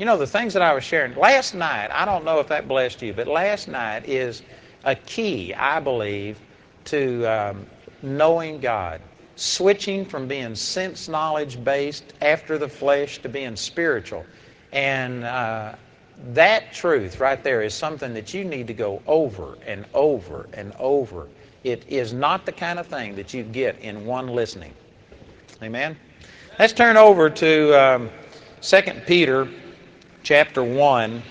You know, the things that I was sharing last night, I don't know if that blessed you, but last night is a key, I believe, to knowing God. Switching from being sense knowledge based after the flesh to being spiritual. And that truth right there is something that you need to go over and over and over. It is not the kind of thing that you get in one listening. Amen? Let's turn over to 2 Peter chapter 1.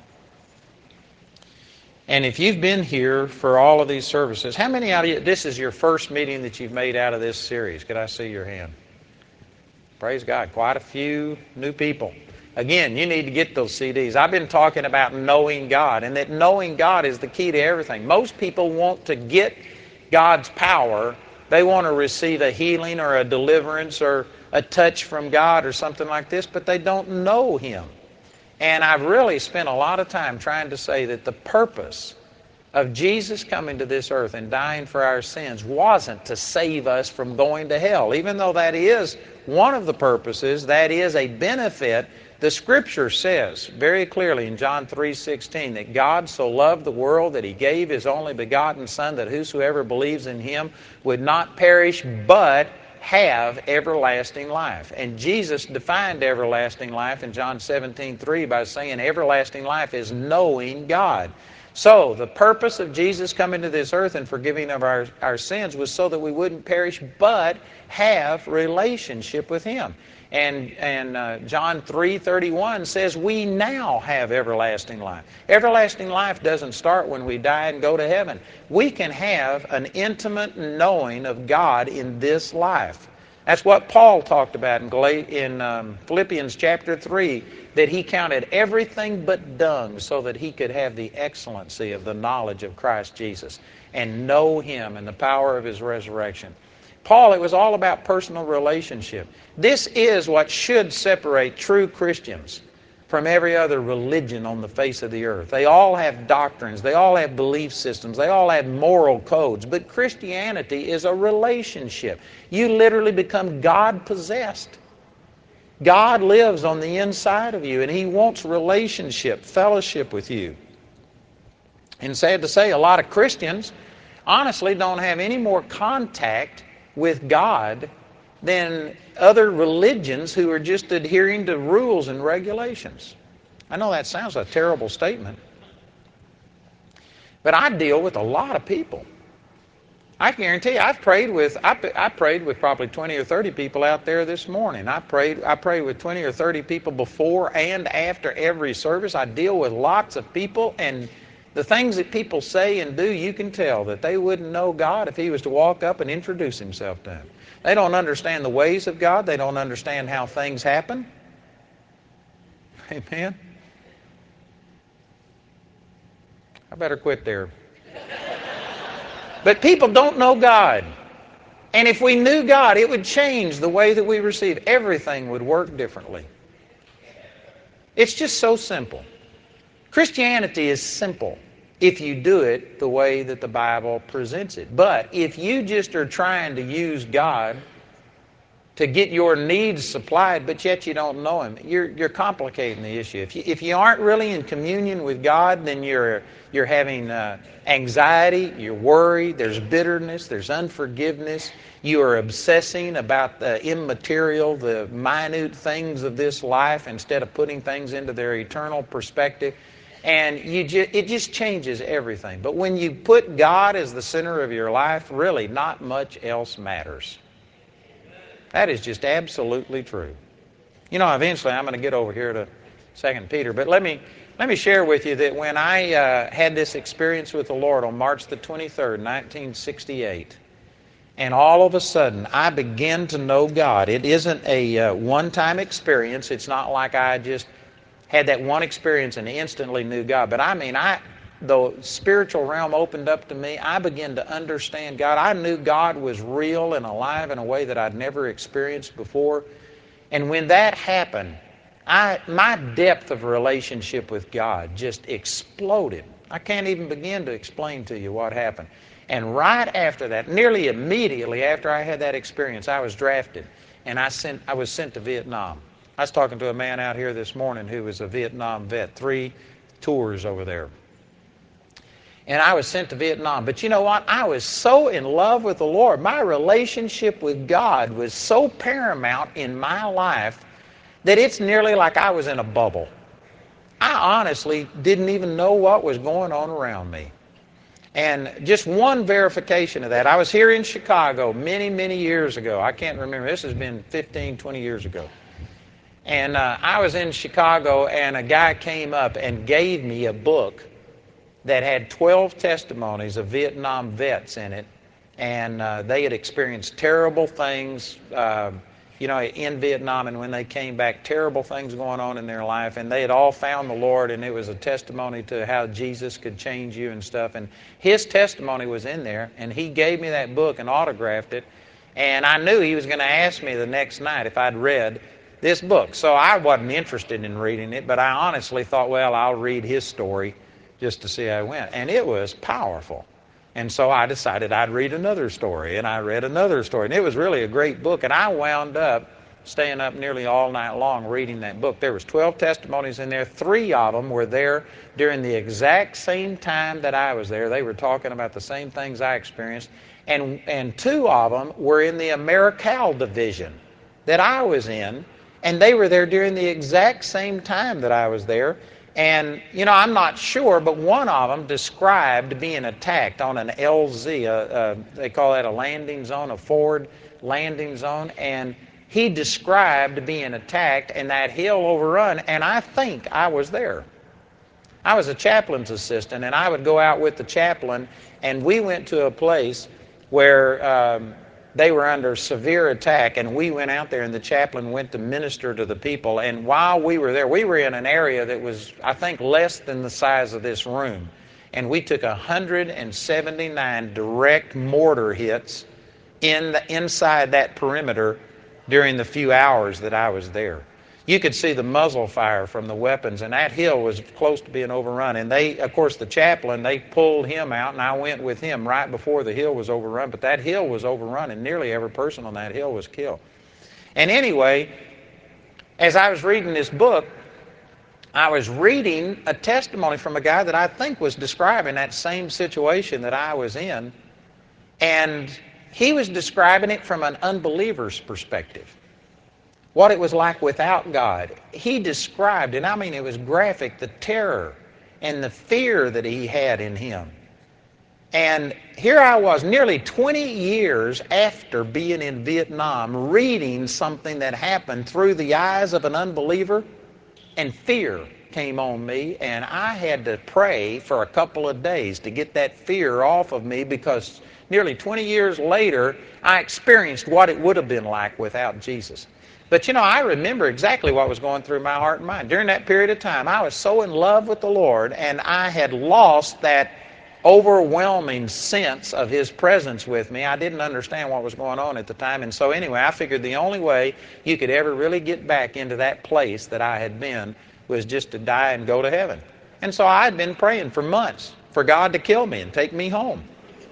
And if you've been here for all of these services, how many out of you, this is your first meeting that you've made out of this series? Could I see your hand? Praise God. Quite a few new people. Again, you need to get those CDs. I've been talking about knowing God, and that knowing God is the key to everything. Most people want to get God's power. They want to receive a healing or a deliverance or a touch from God or something like this, but they don't know Him. And I've really spent a lot of time trying to say that the purpose of Jesus coming to this earth and dying for our sins wasn't to save us from going to hell. Even though that is one of the purposes, that is a benefit, the Scripture says very clearly in John 3:16 that God so loved the world that He gave His only begotten Son, that whosoever believes in Him would not perish but have everlasting life. And Jesus defined everlasting life in John 17:3 by saying everlasting life is knowing God. So the purpose of Jesus coming to this earth and forgiving of our sins was so that we wouldn't perish but have relationship with Him. And John 3:31 says we now have everlasting life. Everlasting life doesn't start when we die and go to heaven. We can have an intimate knowing of God in this life. That's what Paul talked about in Philippians chapter 3, that he counted everything but dung so that he could have the excellency of the knowledge of Christ Jesus and know Him and the power of His resurrection. Paul, it was all about personal relationship. This is what should separate true Christians from every other religion on the face of the earth. They all have doctrines, they all have belief systems, they all have moral codes, but Christianity is a relationship. You literally become God-possessed. God lives on the inside of you, and He wants relationship, fellowship with you. And sad to say, a lot of Christians honestly don't have any more contact with God than other religions who are just adhering to rules and regulations. I know that sounds a terrible statement, but I deal with a lot of people. I guarantee you, I prayed with probably 20 or 30 people out there this morning. I prayed with 20 or 30 people before and after every service. I deal with lots of people, and the things that people say and do, you can tell that they wouldn't know God if He was to walk up and introduce Himself to them. They don't understand the ways of God. They don't understand how things happen. Amen? I better quit there. But people don't know God. And if we knew God, it would change the way that we receive. Everything would work differently. It's just so simple. Christianity is simple if you do it the way that the Bible presents it. But if you just are trying to use God to get your needs supplied, but yet you don't know Him, you're complicating the issue. If you aren't really in communion with God, then you're having anxiety, you're worried, there's bitterness, there's unforgiveness, you are obsessing about the immaterial, the minute things of this life instead of putting things into their eternal perspective. And it just changes everything. But when you put God as the center of your life, really not much else matters. That is just absolutely true. You know, eventually I'm going to get over here to 2 Peter, but let me share with you that when I had this experience with the Lord on March the 23rd, 1968, and all of a sudden I began to know God. It isn't a one-time experience. It's not like I just had that one experience and instantly knew God. But I mean, the spiritual realm opened up to me. I began to understand God. I knew God was real and alive in a way that I'd never experienced before. And when that happened, my depth of relationship with God just exploded. I can't even begin to explain to you what happened. And right after that, nearly immediately after I had that experience, I was drafted, and I was sent to Vietnam. I was talking to a man out here this morning who was a Vietnam vet, 3 tours over there. And I was sent to Vietnam. But you know what? I was so in love with the Lord. My relationship with God was so paramount in my life that it's nearly like I was in a bubble. I honestly didn't even know what was going on around me. And just one verification of that, I was here in Chicago many, many years ago. I can't remember. This has been 15, 20 years ago. And I was in Chicago, and a guy came up and gave me a book that had 12 testimonies of Vietnam vets in it. And they had experienced terrible things, in Vietnam, and when they came back, terrible things going on in their life, and they had all found the Lord, and it was a testimony to how Jesus could change you and stuff. And his testimony was in there, and he gave me that book and autographed it, and I knew he was going to ask me the next night if I'd read this book. So I wasn't interested in reading it, but I honestly thought, well, I'll read his story just to see how it went. And it was powerful. And so I decided I'd read another story, and I read another story. And it was really a great book, and I wound up staying up nearly all night long reading that book. There was 12 testimonies in there. 3 of them were there during the exact same time that I was there. They were talking about the same things I experienced. And 2 of them were in the Americal division that I was in, and they were there during the exact same time that I was there. And, I'm not sure, but one of them described being attacked on an LZ, they call that a landing zone, a forward landing zone, and he described being attacked and that hill overrun, and I think I was there. I was a chaplain's assistant, and I would go out with the chaplain, and we went to a place where they were under severe attack, and we went out there, and the chaplain went to minister to the people. And while we were there, we were in an area that was, I think, less than the size of this room. And we took 179 direct mortar hits inside that perimeter during the few hours that I was there. You could see the muzzle fire from the weapons, and that hill was close to being overrun. And of course, the chaplain, they pulled him out, and I went with him right before the hill was overrun. But that hill was overrun, and nearly every person on that hill was killed. And anyway, as I was reading this book, I was reading a testimony from a guy that I think was describing that same situation that I was in. And he was describing it from an unbeliever's perspective. What it was like without God. He described, and I mean it was graphic, the terror and the fear that he had in him. And here I was, nearly 20 years after being in Vietnam, reading something that happened through the eyes of an unbeliever, and fear came on me, and I had to pray for a couple of days to get that fear off of me, because nearly 20 years later, I experienced what it would have been like without Jesus. But I remember exactly what was going through my heart and mind. During that period of time, I was so in love with the Lord, and I had lost that overwhelming sense of His presence with me. I didn't understand what was going on at the time. And so anyway, I figured the only way you could ever really get back into that place that I had been was just to die and go to heaven. And so I had been praying for months for God to kill me and take me home.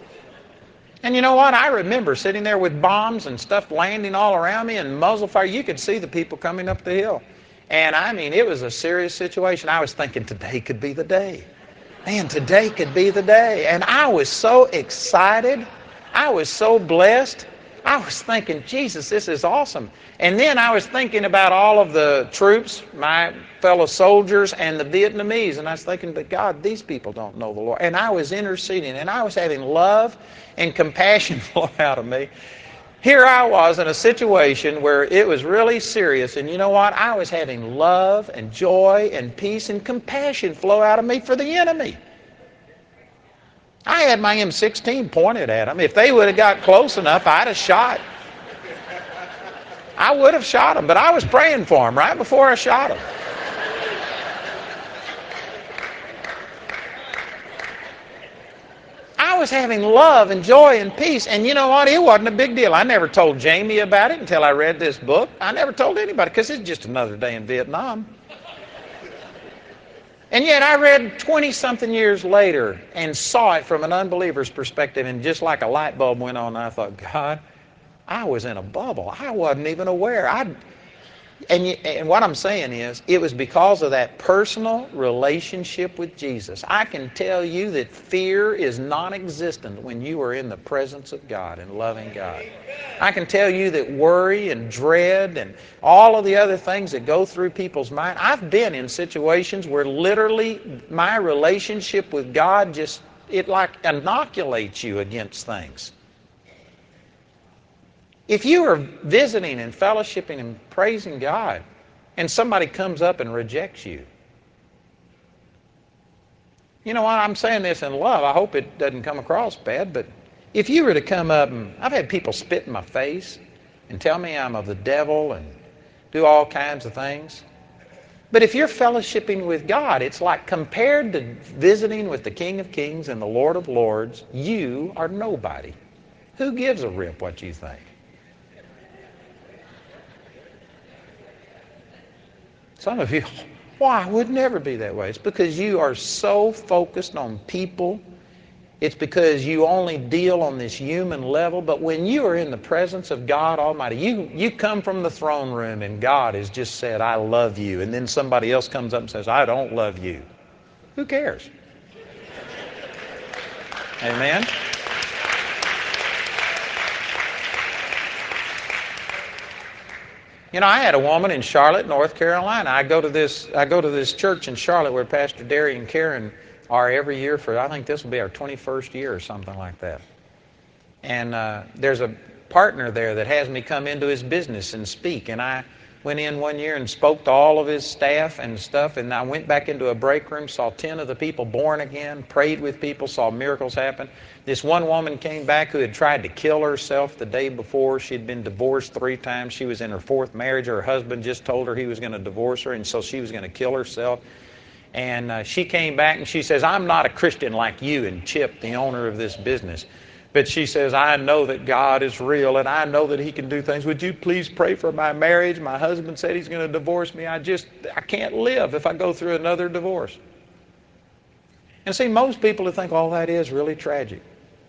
And you know what? I remember sitting there with bombs and stuff landing all around me and muzzle fire. You could see the people coming up the hill. And I mean, it was a serious situation. I was thinking, today could be the day. Man, today could be the day. And I was so excited. I was so blessed. I was thinking, Jesus, this is awesome. And then I was thinking about all of the troops, my fellow soldiers, and the Vietnamese. And I was thinking, but God, these people don't know the Lord. And I was interceding, and I was having love and compassion flow out of me. Here I was in a situation where it was really serious. And you know what? I was having love and joy and peace and compassion flow out of me for the enemy. I had my M16 pointed at them. If they would have got close enough, I'd have shot. I would have shot them, but I was praying for them right before I shot them. I was having love and joy and peace, and you know what? It wasn't a big deal. I never told Jamie about it until I read this book. I never told anybody, because it's just another day in Vietnam. And yet I read 20-something years later and saw it from an unbeliever's perspective, and just like a light bulb went on, I thought, God, I was in a bubble. I wasn't even aware. And what I'm saying is, it was because of that personal relationship with Jesus. I can tell you that fear is non-existent when you are in the presence of God and loving God. I can tell you that worry and dread and all of the other things that go through people's mind, I've been in situations where literally my relationship with God just, it like inoculates you against things. If you are visiting and fellowshipping and praising God, and somebody comes up and rejects you, you know what, I'm saying this in love. I hope it doesn't come across bad, but if you were to come up and, I've had people spit in my face and tell me I'm of the devil and do all kinds of things. But if you're fellowshipping with God, it's like compared to visiting with the King of Kings and the Lord of Lords, you are nobody. Who gives a rip what you think? Some of you, why? It would never be that way. It's because you are so focused on people. It's because you only deal on this human level. But when you are in the presence of God Almighty, you come from the throne room and God has just said, I love you. And then somebody else comes up and says, I don't love you. Who cares? Amen? You know, I had a woman in Charlotte, North Carolina. I go to this church in Charlotte where Pastor Derry and Karen are every year for, I think this will be our 21st year or something like that. And there's a partner there that has me come into his business and speak. And I went in one year and spoke to all of his staff and stuff. And I went back into a break room, saw 10 of the people born again, prayed with people, saw miracles happen. This one woman came back who had tried to kill herself the day before. She'd been divorced 3 times. She was in her 4th marriage. Her husband just told her he was going to divorce her, and so she was going to kill herself. And she came back and she says, I'm not a Christian like you and Chip, the owner of this business. But she says, I know that God is real and I know that He can do things. Would you please pray for my marriage? My husband said he's going to divorce me. I can't live if I go through another divorce. And see, most people would think, oh, that is really tragic.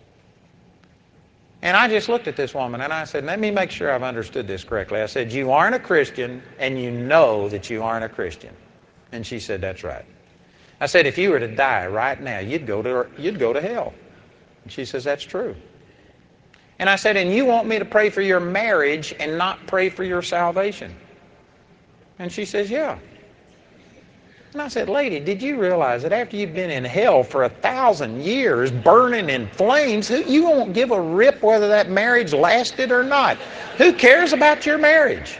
And I just looked at this woman and I said, let me make sure I've understood this correctly. I said, you aren't a Christian and you know that you aren't a Christian. And she said, that's right. I said, if you were to die right now, you'd go to hell. And she says, that's true. And I said, and you want me to pray for your marriage and not pray for your salvation? And she says, yeah. And I said, lady, did you realize that after you've been in hell for 1,000 years, burning in flames, you won't give a rip whether that marriage lasted or not? Who cares about your marriage?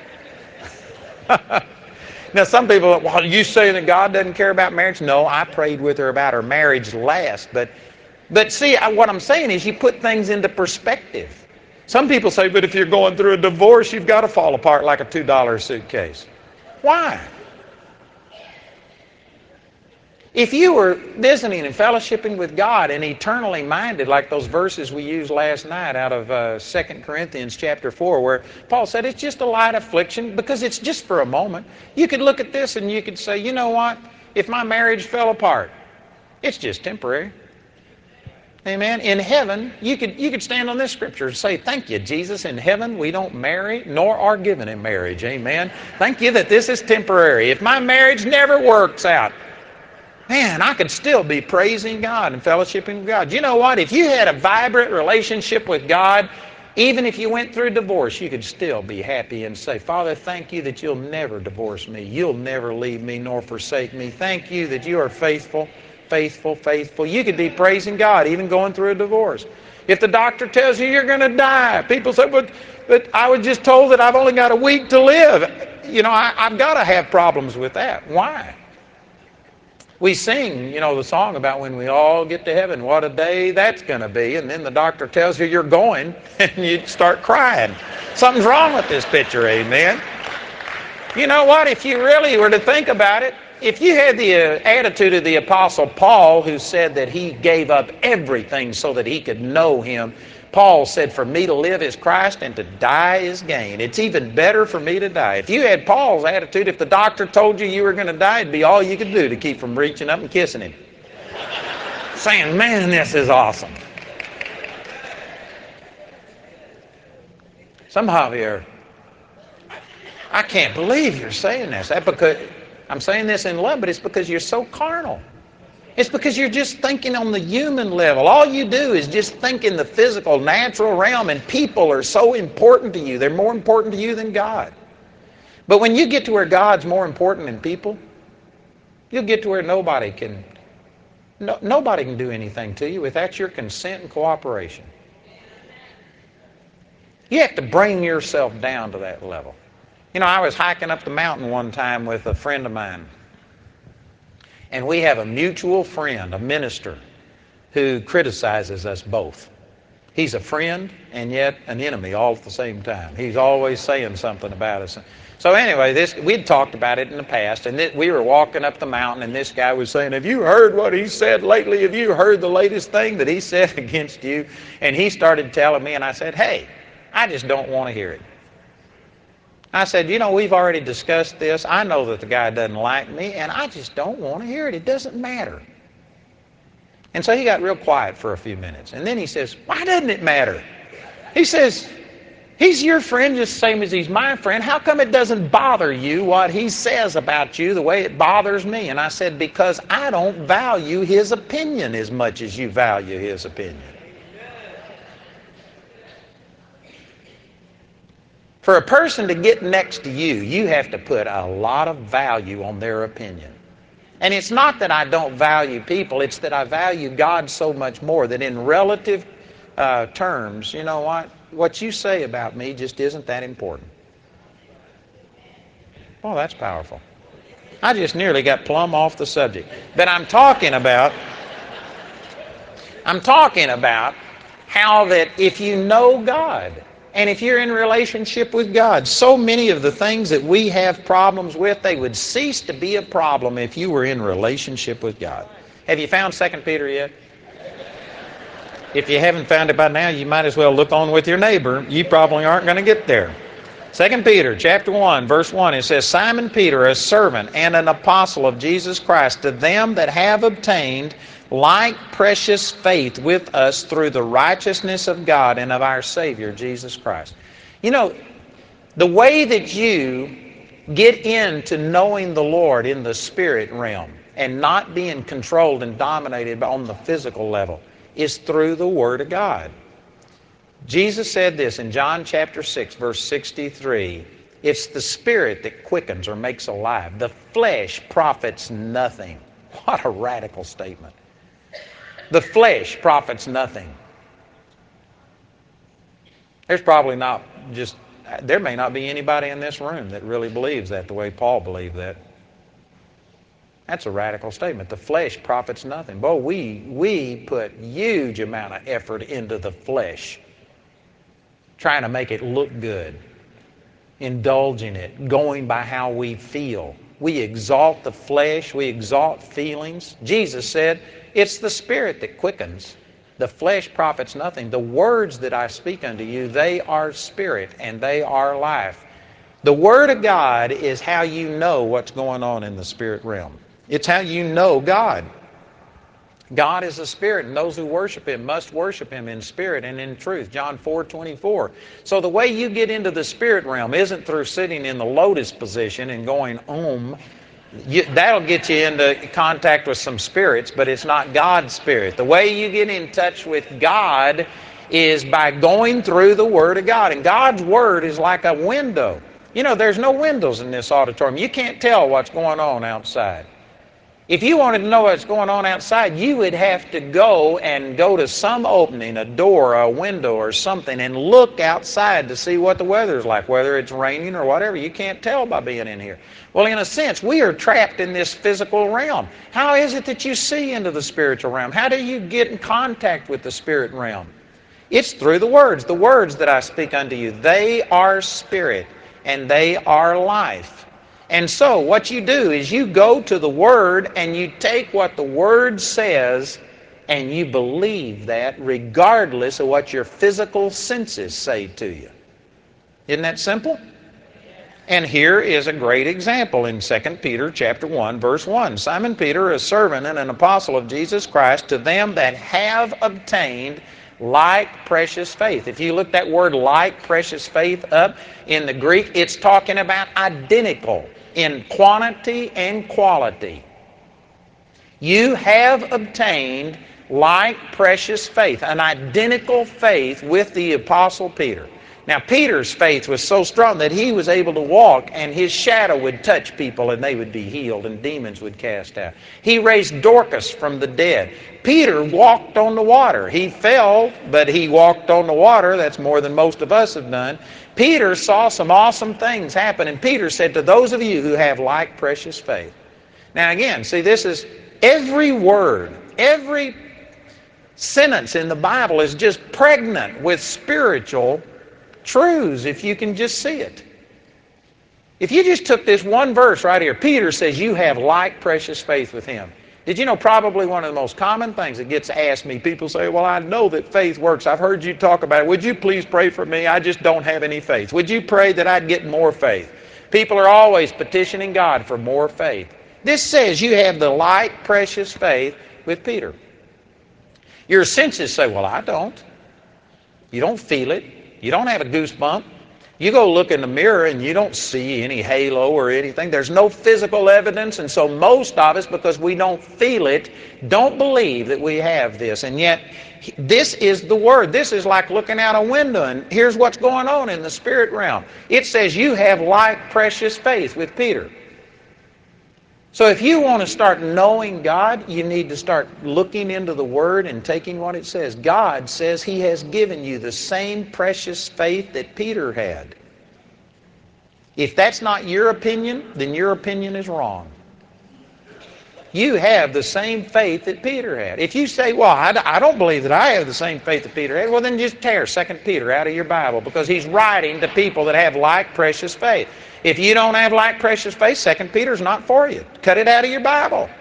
Now, some people, well, are you saying that God doesn't care about marriage? No, I prayed with her about her marriage last. But see, what I'm saying is you put things into perspective. Some people say, but if you're going through a divorce, you've got to fall apart like a $2 suitcase. Why? If you were visiting and fellowshipping with God and eternally minded, like those verses we used last night out of 2 Corinthians chapter 4, where Paul said it's just a light affliction because it's just for a moment. You could look at this and you could say, you know what? If my marriage fell apart, it's just temporary. Amen. In heaven, you could stand on this scripture and say, thank you, Jesus. In heaven, we don't marry nor are given in marriage. Amen. Thank you that this is temporary. If my marriage never works out, man, I could still be praising God and fellowshipping with God. You know what? If you had a vibrant relationship with God, even if you went through divorce, you could still be happy and say, Father, thank you that you'll never divorce me. You'll never leave me nor forsake me. Thank you that you are faithful, faithful, faithful. You could be praising God even going through a divorce. If the doctor tells you you're going to die, people say, but I was just told that I've only got a week to live. You know, I've got to have problems with that. Why? We sing, you know, the song about when we all get to heaven, what a day that's going to be. And then the doctor tells you you're going, and you start crying. Something's wrong with this picture, amen? You know what? If you really were to think about it, if you had the attitude of the Apostle Paul, who said that he gave up everything so that he could know Him, Paul said, for me to live is Christ and to die is gain. It's even better for me to die. If you had Paul's attitude, if the doctor told you were going to die, it'd be all you could do to keep from reaching up and kissing him. Saying, man, this is awesome. Some of you are I can't believe you're saying this. That because I'm saying this in love, but it's because you're so carnal. It's because you're just thinking on the human level. All you do is just think in the physical, natural realm, and people are so important to you. They're more important to you than God. But when you get to where God's more important than people, you'll get to where nobody can do anything to you without your consent and cooperation. You have to bring yourself down to that level. You know, I was hiking up the mountain one time with a friend of mine. And we have a mutual friend, a minister, who criticizes us both. He's a friend and yet an enemy all at the same time. He's always saying something about us. So anyway, we'd talked about it in the past, and we were walking up the mountain, and this guy was saying, have you heard what he said lately? Have you heard the latest thing that he said against you? And he started telling me, and I said, hey, I just don't want to hear it. I said, you know, we've already discussed this. I know that the guy doesn't like me, and I just don't want to hear it. It doesn't matter. And so he got real quiet for a few minutes. And then he says, why doesn't it matter? He says, he's your friend just the same as he's my friend. How come it doesn't bother you what he says about you the way it bothers me? And I said, because I don't value his opinion as much as you value his opinion. For a person to get next to you, you have to put a lot of value on their opinion. And it's not that I don't value people, it's that I value God so much more that in relative terms, you know what you say about me just isn't that important. Well, that's powerful. I just nearly got plumb off the subject. But I'm talking about how that if you know God, and if you're in relationship with God, so many of the things that we have problems with, they would cease to be a problem if you were in relationship with God. Have you found 2 Peter yet? If you haven't found it by now, you might as well look on with your neighbor. You probably aren't going to get there. 2 Peter chapter 1, verse 1, it says, Simon Peter, a servant and an apostle of Jesus Christ, to them that have obtained like precious faith with us through the righteousness of God and of our Savior, Jesus Christ. You know, the way that you get into knowing the Lord in the spirit realm and not being controlled and dominated on the physical level is through the Word of God. Jesus said this in John chapter 6, verse 63, it's the Spirit that quickens or makes alive. The flesh profits nothing. What a radical statement. The flesh profits nothing. There may not be anybody in this room that really believes that the way Paul believed that. That's a radical statement. The flesh profits nothing. Boy, we put huge amount of effort into the flesh, trying to make it look good, indulging it, going by how we feel. We exalt the flesh, we exalt feelings. Jesus said, it's the Spirit that quickens. The flesh profits nothing. The words that I speak unto you, they are spirit and they are life. The Word of God is how you know what's going on in the spirit realm. It's how you know God. God is a spirit, and those who worship Him must worship Him in spirit and in truth. John 4:24. So the way you get into the spirit realm isn't through sitting in the lotus position and going that'll get you into contact with some spirits, but it's not God's Spirit. The way you get in touch with God is by going through the Word of God. And God's Word is like a window. You know, there's no windows in this auditorium. You can't tell what's going on outside. If you wanted to know what's going on outside, you would have to go to some opening, a door, a window or something, and look outside to see what the weather's like, whether it's raining or whatever. You can't tell by being in here. Well, in a sense, we are trapped in this physical realm. How is it that you see into the spiritual realm? How do you get in contact with the spirit realm? It's through the words. The words that I speak unto you, they are spirit and they are life. And so what you do is you go to the Word and you take what the Word says and you believe that regardless of what your physical senses say to you. Isn't that simple? And here is a great example in 2 Peter chapter 1, verse 1. Simon Peter, a servant and an apostle of Jesus Christ, to them that have obtained Like precious faith. If you look that word like precious faith up in the Greek, it's talking about identical in quantity and quality. You have obtained like precious faith, an identical faith with the Apostle Peter. Now, Peter's faith was so strong that he was able to walk and his shadow would touch people and they would be healed and demons would cast out. He raised Dorcas from the dead. Peter walked on the water. He fell, but he walked on the water. That's more than most of us have done. Peter saw some awesome things happen, and Peter said to those of you who have like precious faith. Now again, see, this is every word, every sentence in the Bible is just pregnant with spiritual truths if you can just see it. If you just took this one verse right here, Peter says you have like precious faith with him. Did you know probably one of the most common things that gets asked me, people say, well, I know that faith works. I've heard you talk about it. Would you please pray for me? I just don't have any faith. Would you pray that I'd get more faith? People are always petitioning God for more faith. This says you have the like precious faith with Peter. Your senses say, well, I don't. You don't feel it. You don't have a goosebump. You go look in the mirror and you don't see any halo or anything. There's no physical evidence, and so most of us, because we don't feel it, don't believe that we have this. And yet, this is the Word. This is like looking out a window, and here's what's going on in the spirit realm. It says you have like precious faith with Peter. So if you want to start knowing God, you need to start looking into the Word and taking what it says. God says He has given you the same precious faith that Peter had. If that's not your opinion, then your opinion is wrong. You have the same faith that Peter had. If you say, well, I don't believe that I have the same faith that Peter had, well, then just tear 2 Peter out of your Bible, because he's writing to people that have like precious faith. If you don't have like precious faith, 2 Peter's not for you. Cut it out of your Bible.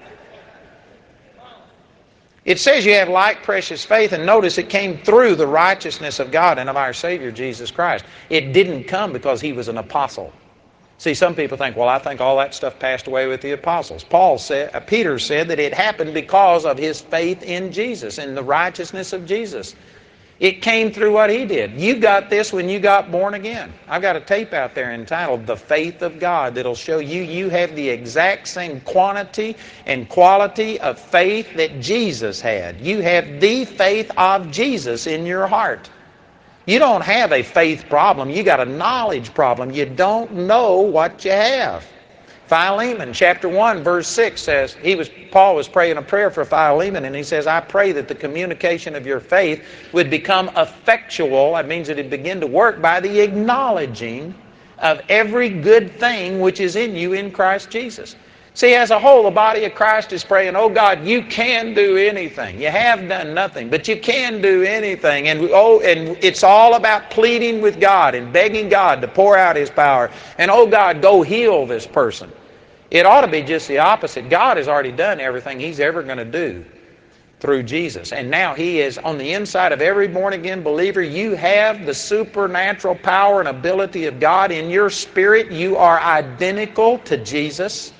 It says you have like precious faith, and notice it came through the righteousness of God and of our Savior Jesus Christ. It didn't come because he was an apostle. See, some people think, well, I think all that stuff passed away with the apostles. Peter said that it happened because of his faith in Jesus and the righteousness of Jesus. It came through what he did. You got this when you got born again. I've got a tape out there entitled The Faith of God that'll show you have the exact same quantity and quality of faith that Jesus had. You have the faith of Jesus in your heart. You don't have a faith problem. You got a knowledge problem. You don't know what you have. Philemon chapter 1 verse 6 says, Paul was praying a prayer for Philemon, and he says, I pray that the communication of your faith would become effectual. That means that it begin to work by the acknowledging of every good thing which is in you in Christ Jesus. See, as a whole, the body of Christ is praying, oh God, you can do anything. You have done nothing, but you can do anything. And it's all about pleading with God and begging God to pour out His power. And oh God, go heal this person. It ought to be just the opposite. God has already done everything He's ever going to do through Jesus. And now He is on the inside of every born-again believer. You have the supernatural power and ability of God in your spirit. You are identical to Jesus.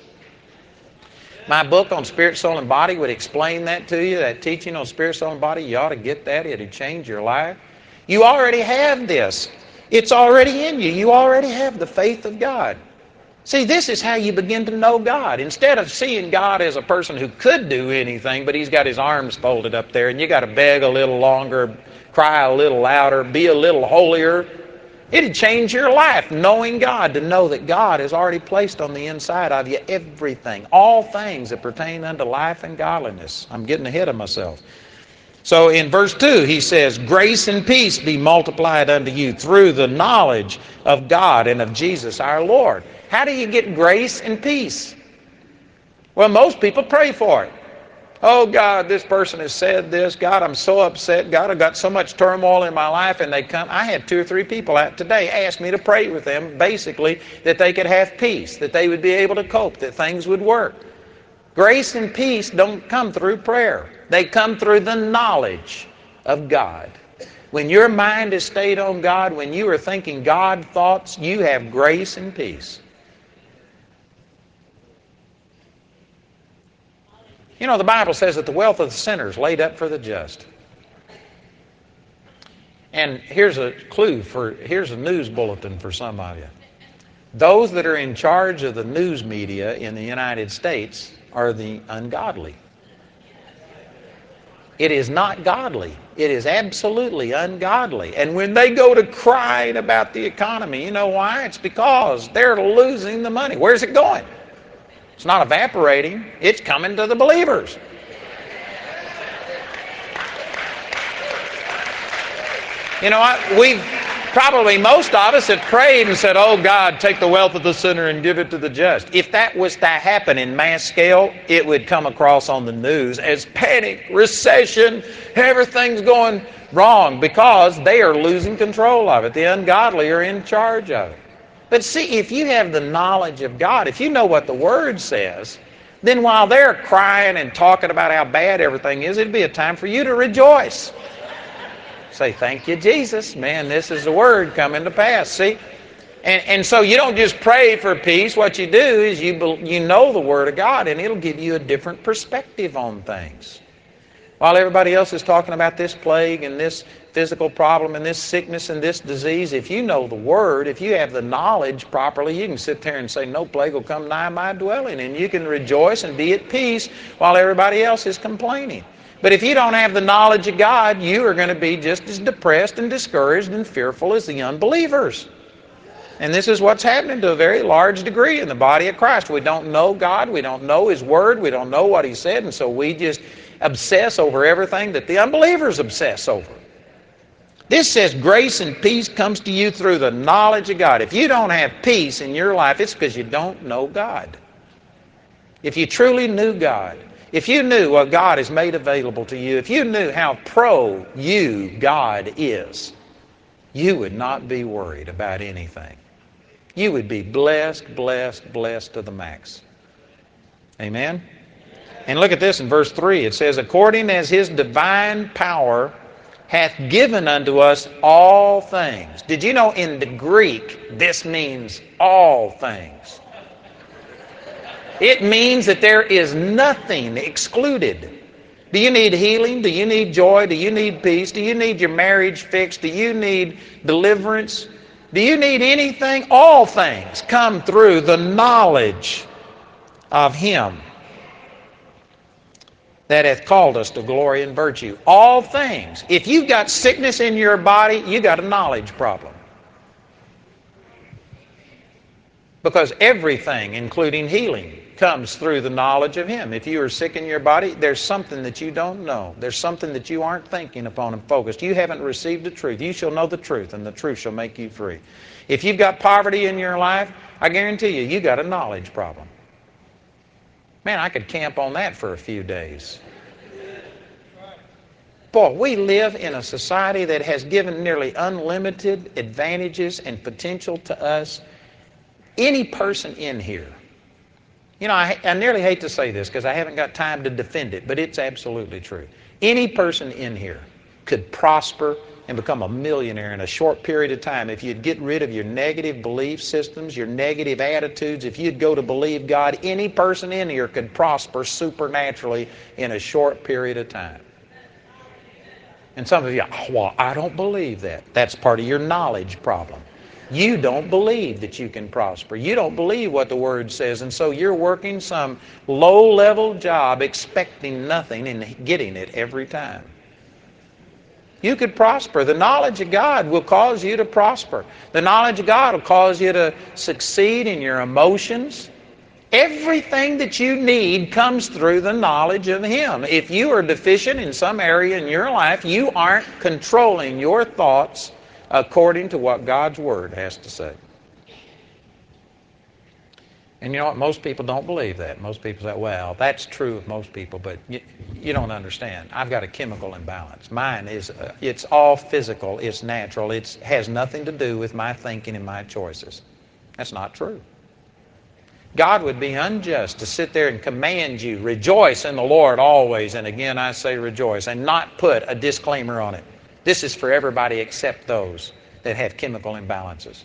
My book on spirit, soul, and body would explain that to you, that teaching on spirit, soul, and body. You ought to get that. It'll change your life. You already have this. It's already in you. You already have the faith of God. See, this is how you begin to know God. Instead of seeing God as a person who could do anything, but He's got His arms folded up there, and you got to beg a little longer, cry a little louder, be a little holier. It'd change your life, knowing God, to know that God has already placed on the inside of you everything, all things that pertain unto life and godliness. I'm getting ahead of myself. So in verse 2, he says, grace and peace be multiplied unto you through the knowledge of God and of Jesus our Lord. How do you get grace and peace? Well, most people pray for it. Oh, God, this person has said this. God, I'm so upset. God, I've got so much turmoil in my life. And they come. I had 2 or 3 people out today ask me to pray with them, basically, that they could have peace, that they would be able to cope, that things would work. Grace and peace don't come through prayer. They come through the knowledge of God. When your mind is stayed on God, when you are thinking God thoughts, you have grace and peace. You know, the Bible says that the wealth of the sinner is laid up for the just. And here's a clue here's a news bulletin for some of you. Those that are in charge of the news media in the United States are the ungodly. It is not godly. It is absolutely ungodly. And when they go to crying about the economy, you know why? It's because they're losing the money. Where's it going? It's not evaporating. It's coming to the believers. You know what? Most of us have prayed and said, oh God, take the wealth of the sinner and give it to the just. If that was to happen in mass scale, it would come across on the news as panic, recession, everything's going wrong because they are losing control of it. The ungodly are in charge of it. But see, if you have the knowledge of God, if you know what the Word says, then while they're crying and talking about how bad everything is, it'd be a time for you to rejoice. Say, thank you, Jesus. Man, this is the Word coming to pass. See? And so you don't just pray for peace. What you do is you know the Word of God, and it'll give you a different perspective on things. While everybody else is talking about this plague and this physical problem and this sickness and this disease, if you know the Word, if you have the knowledge properly, you can sit there and say, no plague will come nigh my dwelling. And you can rejoice and be at peace while everybody else is complaining. But if you don't have the knowledge of God, you are going to be just as depressed and discouraged and fearful as the unbelievers. And this is what's happening to a very large degree in the body of Christ. We don't know God. We don't know His Word. We don't know what He said. And so we just obsess over everything that the unbelievers obsess over. This says grace and peace comes to you through the knowledge of God. If you don't have peace in your life, it's because you don't know God. If you truly knew God, if you knew what God has made available to you, if you knew how pro you God is, you would not be worried about anything. You would be blessed, blessed, blessed to the max. Amen? And look at this in verse 3. It says, according as His divine power hath given unto us all things. Did you know in the Greek this means all things? It means that there is nothing excluded. Do you need healing? Do you need joy? Do you need peace? Do you need your marriage fixed? Do you need deliverance? Do you need anything? All things come through the knowledge of Him that hath called us to glory and virtue. All things. If you've got sickness in your body, you got a knowledge problem. Because everything, including healing, comes through the knowledge of Him. If you are sick in your body, there's something that you don't know. There's something that you aren't thinking upon and focused. You haven't received the truth. You shall know the truth, and the truth shall make you free. If you've got poverty in your life, I guarantee you got a knowledge problem. Man, I could camp on that for a few days. Boy, we live in a society that has given nearly unlimited advantages and potential to us. Any person in here, you know, I nearly hate to say this because I haven't got time to defend it, but it's absolutely true. Any person in here could prosper and become a millionaire in a short period of time if you'd get rid of your negative belief systems, your negative attitudes. If you'd go to believe God, any person in here could prosper supernaturally in a short period of time. And some of you, well, I don't believe that. That's part of your knowledge problem. You don't believe that you can prosper. You don't believe what the Word says, and so you're working some low-level job expecting nothing and getting it every time. You could prosper. The knowledge of God will cause you to prosper. The knowledge of God will cause you to succeed in your emotions. Everything that you need comes through the knowledge of Him. If you are deficient in some area in your life, you aren't controlling your thoughts according to what God's Word has to say. And you know what? Most people don't believe that. Most people say, well, that's true of most people, but you don't understand. I've got a chemical imbalance. Mine is, it's all physical, it's natural, it has nothing to do with my thinking and my choices. That's not true. God would be unjust to sit there and command you, rejoice in the Lord always, and again I say rejoice, and not put a disclaimer on it. This is for everybody except those that have chemical imbalances.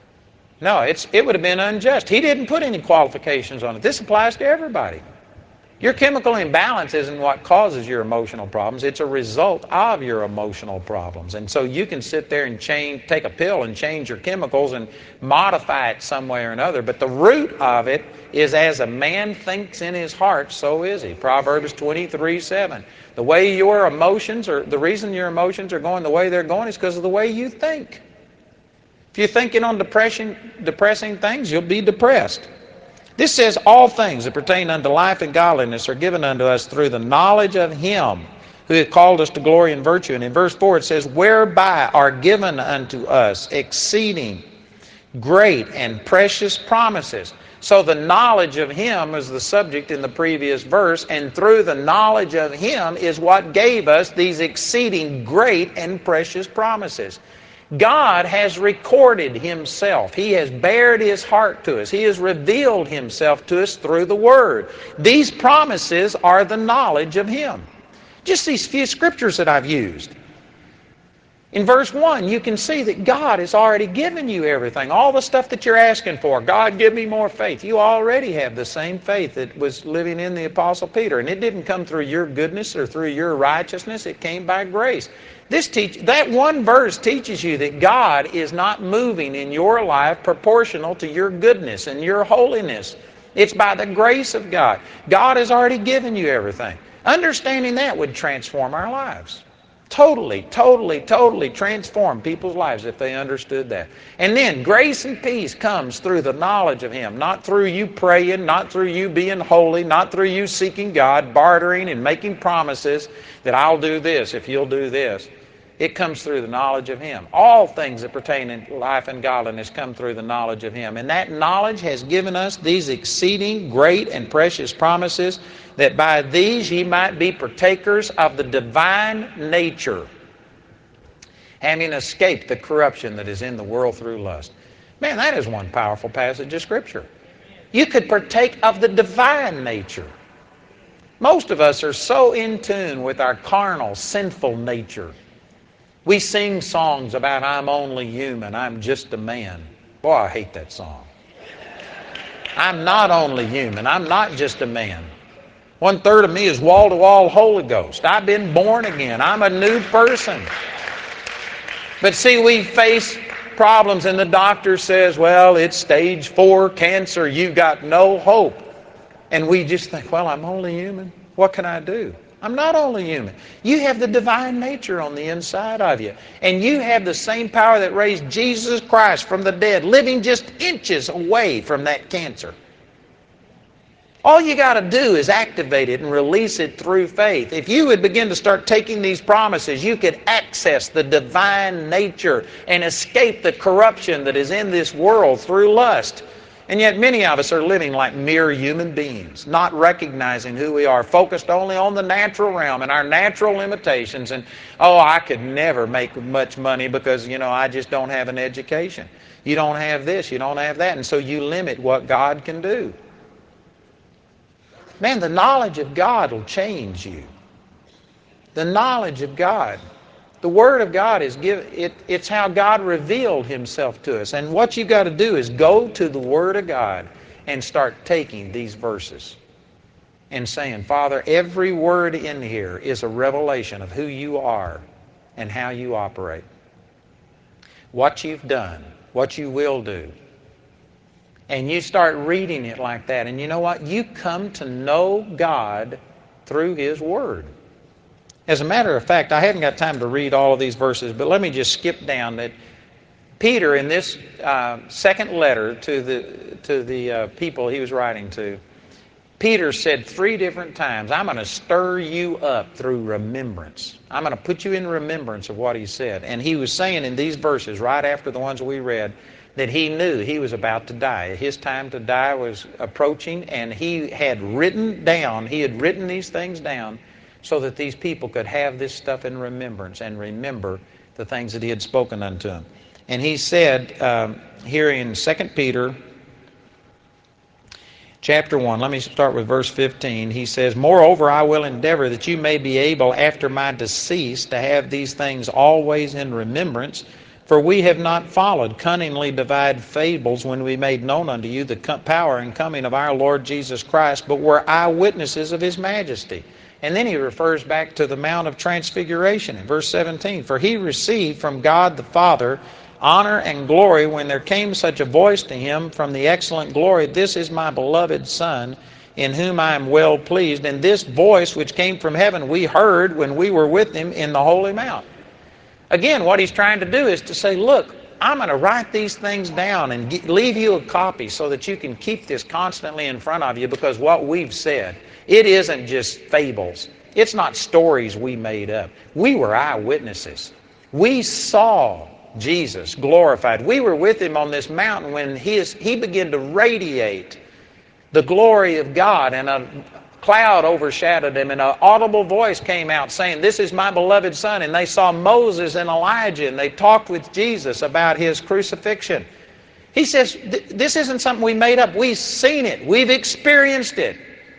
No, it would have been unjust. He didn't put any qualifications on it. This applies to everybody. Your chemical imbalance isn't what causes your emotional problems. It's a result of your emotional problems. And so you can sit there and take a pill and change your chemicals and modify it some way or another. But the root of it is, as a man thinks in his heart, so is he. Proverbs 23:7. The way your emotions, or the reason your emotions are going the way they're going is because of the way you think. If you're thinking on depressing things, you'll be depressed. This says, all things that pertain unto life and godliness are given unto us through the knowledge of Him who hath called us to glory and virtue. And in verse 4 it says, whereby are given unto us exceeding great and precious promises. So the knowledge of Him is the subject in the previous verse, and through the knowledge of Him is what gave us these exceeding great and precious promises. God has recorded Himself. He has bared His heart to us. He has revealed Himself to us through the Word. These promises are the knowledge of Him. Just these few scriptures that I've used. In verse 1, you can see that God has already given you everything. All the stuff that you're asking for. God, give me more faith. You already have the same faith that was living in the Apostle Peter. And it didn't come through your goodness or through your righteousness. It came by grace. That one verse teaches you that God is not moving in your life proportional to your goodness and your holiness. It's by the grace of God. God has already given you everything. Understanding that would transform our lives. Totally transform people's lives if they understood that. And then grace and peace comes through the knowledge of Him, not through you praying, not through you being holy, not through you seeking God, bartering and making promises that I'll do this if you'll do this. It comes through the knowledge of Him. All things that pertain to life and godliness come through the knowledge of Him. And that knowledge has given us these exceeding great and precious promises, that by these ye might be partakers of the divine nature, having escaped the corruption that is in the world through lust. Man, that is one powerful passage of Scripture. You could partake of the divine nature. Most of us are so in tune with our carnal, sinful nature. We sing songs about I'm only human, I'm just a man. Boy, I hate that song. I'm not only human, I'm not just a man. 1/3 of me is wall-to-wall Holy Ghost. I've been born again. I'm a new person. But see, we face problems and the doctor says, well, it's stage 4 cancer. You've got no hope. And we just think, well, I'm only human. What can I do? I'm not only human. You have the divine nature on the inside of you. And you have the same power that raised Jesus Christ from the dead, living just inches away from that cancer. All you got to do is activate it and release it through faith. If you would begin to start taking these promises, you could access the divine nature and escape the corruption that is in this world through lust. And yet many of us are living like mere human beings, not recognizing who we are, focused only on the natural realm and our natural limitations. And, oh, I could never make much money because, I just don't have an education. You don't have this, you don't have that. And so you limit what God can do. Man, the knowledge of God will change you. The knowledge of God. The Word of God it's how God revealed Himself to us. And what you've got to do is go to the Word of God and start taking these verses and saying, Father, every word in here is a revelation of who you are and how you operate. What you've done, what you will do. And you start reading it like that. And you know what? You come to know God through His Word. As a matter of fact, I haven't got time to read all of these verses, but let me just skip down that Peter, in this second letter to the people he was writing to, Peter said 3 different times, I'm going to stir you up through remembrance. I'm going to put you in remembrance of what he said. And he was saying in these verses, right after the ones we read, that he knew he was about to die. His time to die was approaching, and he had written these things down so that these people could have this stuff in remembrance and remember the things that he had spoken unto them. And he said here in 2 Peter chapter 1, let me start with verse 15. He says, moreover, I will endeavor that you may be able after my decease to have these things always in remembrance, For we have not followed cunningly divided fables when we made known unto you the power and coming of our Lord Jesus Christ, but were eyewitnesses of his majesty. And then he refers back to the Mount of Transfiguration in verse 17. For he received from God the Father honor and glory when there came such a voice to him from the excellent glory, This is my beloved Son, in whom I am well pleased. And this voice which came from heaven we heard when we were with him in the holy mount. Again, what he's trying to do is to say, look, I'm going to write these things down and leave you a copy so that you can keep this constantly in front of you, because what we've said, it isn't just fables. It's not stories we made up. We were eyewitnesses. We saw Jesus glorified. We were with him on this mountain when he began to radiate the glory of God, and a cloud overshadowed him, and an audible voice came out saying, This is my beloved Son. And they saw Moses and Elijah, and they talked with Jesus about his crucifixion. He says, this isn't something we made up. We've seen it. We've experienced it.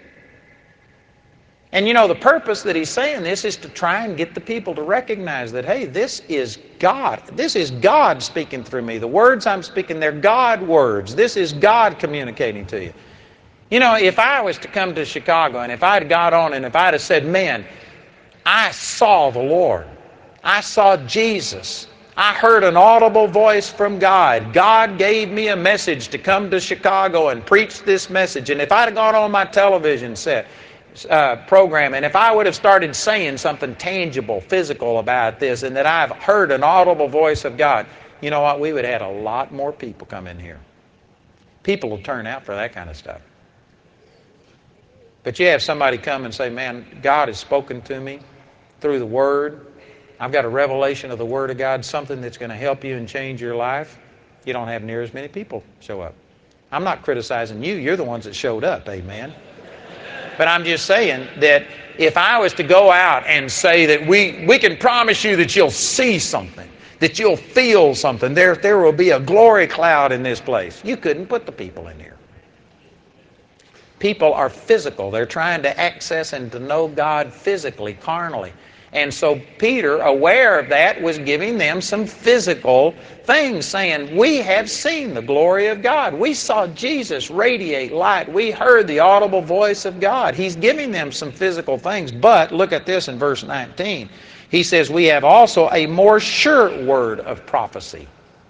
And you know, the purpose that he's saying this is to try and get the people to recognize that, hey, this is God. This is God speaking through me. The words I'm speaking, they're God words. This is God communicating to you. You know, if I was to come to Chicago and if I'd got on and if I'd have said, man, I saw the Lord. I saw Jesus. I heard an audible voice from God. God gave me a message to come to Chicago and preach this message. And if I'd have gone on my television set program, and if I would have started saying something tangible, physical about this, and that I've heard an audible voice of God, you know what? We would have had a lot more people come in here. People will turn out for that kind of stuff. But you have somebody come and say, man, God has spoken to me through the Word. I've got a revelation of the Word of God, something that's going to help you and change your life. You don't have near as many people show up. I'm not criticizing you. You're the ones that showed up, amen. But I'm just saying that if I was to go out and say that we can promise you that you'll see something, that you'll feel something, there will be a glory cloud in this place, you couldn't put the people in here. People are physical. They're trying to access and to know God physically, carnally. And so Peter, aware of that, was giving them some physical things, saying, we have seen the glory of God. We saw Jesus radiate light. We heard the audible voice of God. He's giving them some physical things. But look at this in verse 19. He says, we have also a more sure word of prophecy.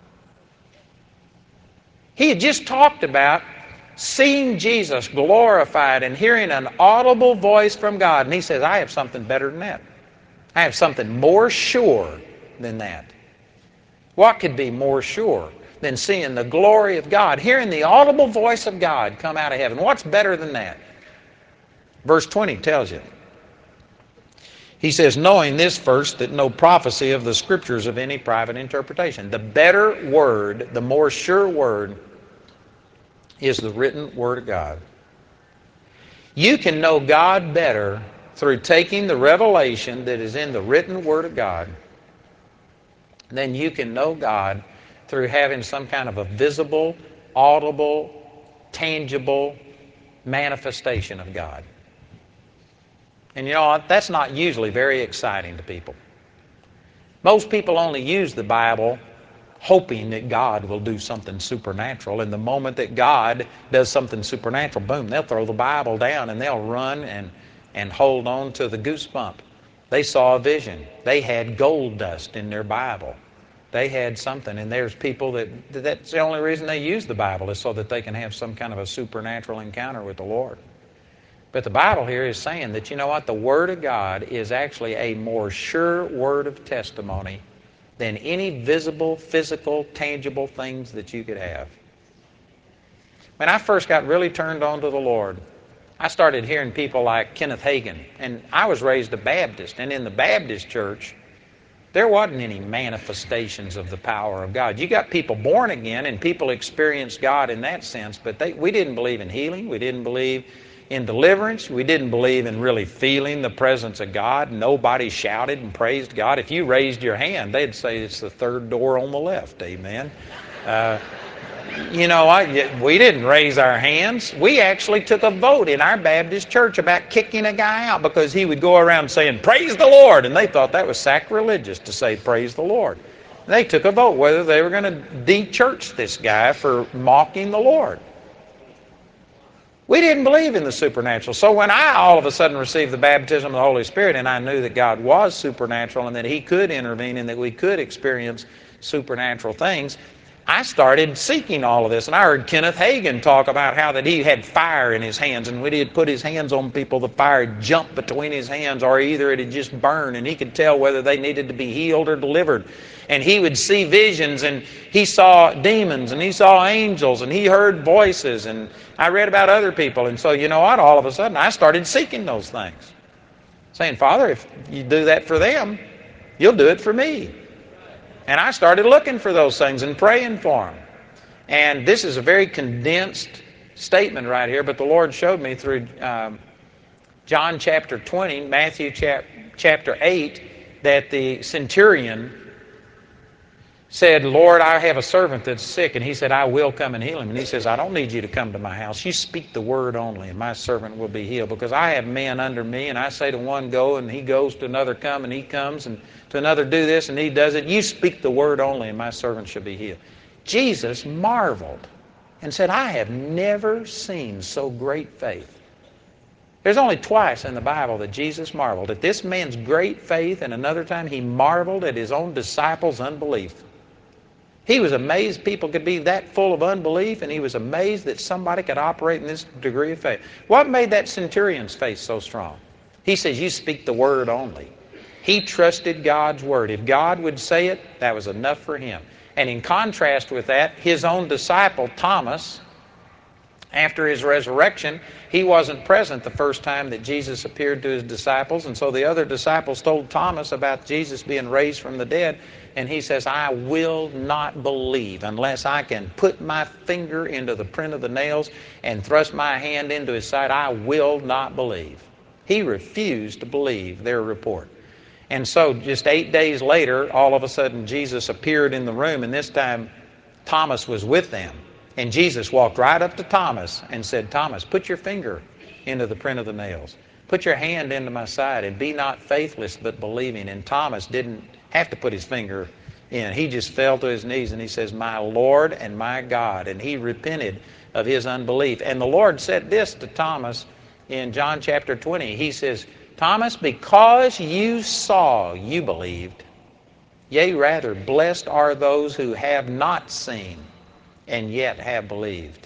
He had just talked about seeing Jesus glorified and hearing an audible voice from God. And he says, I have something better than that. I have something more sure than that. What could be more sure than seeing the glory of God, hearing the audible voice of God come out of heaven? What's better than that? Verse 20 tells you. He says, knowing this first, that no prophecy of the Scriptures of any private interpretation. The better word, the more sure word, is the written Word of God. You can know God better through taking the revelation that is in the written Word of God than you can know God through having some kind of a visible, audible, tangible manifestation of God. And you know what? That's not usually very exciting to people. Most people only use the Bible hoping that God will do something supernatural. And the moment that God does something supernatural, boom, they'll throw the Bible down and they'll run and hold on to the goosebump. They saw a vision. They had gold dust in their Bible. They had something. And there's people that's the only reason they use the Bible, is so that they can have some kind of a supernatural encounter with the Lord. But the Bible here is saying that, you know what, the Word of God is actually a more sure word of testimony than any visible, physical, tangible things that you could have. When I first got really turned on to the Lord, I started hearing people like Kenneth Hagin. And I was raised a Baptist, and in the Baptist church, there wasn't any manifestations of the power of God. You got people born again, and people experienced God in that sense, but we didn't believe in healing. We didn't believe in deliverance. We didn't believe in really feeling the presence of God. Nobody shouted and praised God. If you raised your hand, they'd say it's the third door on the left. Amen. You know, we didn't raise our hands. We actually took a vote in our Baptist church about kicking a guy out because he would go around saying, praise the Lord. And they thought that was sacrilegious to say, praise the Lord. They took a vote whether they were going to de-church this guy for mocking the Lord. We didn't believe in the supernatural. So when I all of a sudden received the baptism of the Holy Spirit and I knew that God was supernatural and that He could intervene and that we could experience supernatural things, I started seeking all of this. And I heard Kenneth Hagin talk about how that he had fire in his hands, and when he'd put his hands on people, the fire would jump between his hands, or either it had just burned, and he could tell whether they needed to be healed or delivered. And he would see visions, and he saw demons, and he saw angels, and he heard voices, and I read about other people. And so, you know what, all of a sudden I started seeking those things, saying, Father, if you do that for them, you'll do it for me. And I started looking for those things and praying for them. And this is a very condensed statement right here, but the Lord showed me through John chapter 20, Matthew chapter 8, that the centurion said, Lord, I have a servant that's sick. And he said, I will come and heal him. And he says, I don't need you to come to my house. You speak the word only, and my servant will be healed. Because I have men under me, and I say to one, go, and he goes, to another, come, and he comes, and to another, do this, and he does it. You speak the word only, and my servant shall be healed. Jesus marveled and said, I have never seen so great faith. There's only twice in the Bible that Jesus marveled at this man's great faith, and another time he marveled at his own disciples' unbelief. He was amazed people could be that full of unbelief, and he was amazed that somebody could operate in this degree of faith. What made that centurion's faith so strong? He says, you speak the word only. He trusted God's word. If God would say it, that was enough for him. And in contrast with that, his own disciple, Thomas, after his resurrection, he wasn't present the first time that Jesus appeared to his disciples, and so the other disciples told Thomas about Jesus being raised from the dead, and he says, I will not believe unless I can put my finger into the print of the nails and thrust my hand into his side. I will not believe. He refused to believe their report. And so just 8 days later, all of a sudden Jesus appeared in the room, and this time Thomas was with them. And Jesus walked right up to Thomas and said, Thomas, put your finger into the print of the nails. Put your hand into my side, and be not faithless but believing. And Thomas didn't have to put his finger in. He just fell to his knees and he says, my Lord and my God. And he repented of his unbelief. And the Lord said this to Thomas in John chapter 20. He says, Thomas, because you saw, you believed. Yea, rather, blessed are those who have not seen and yet have believed.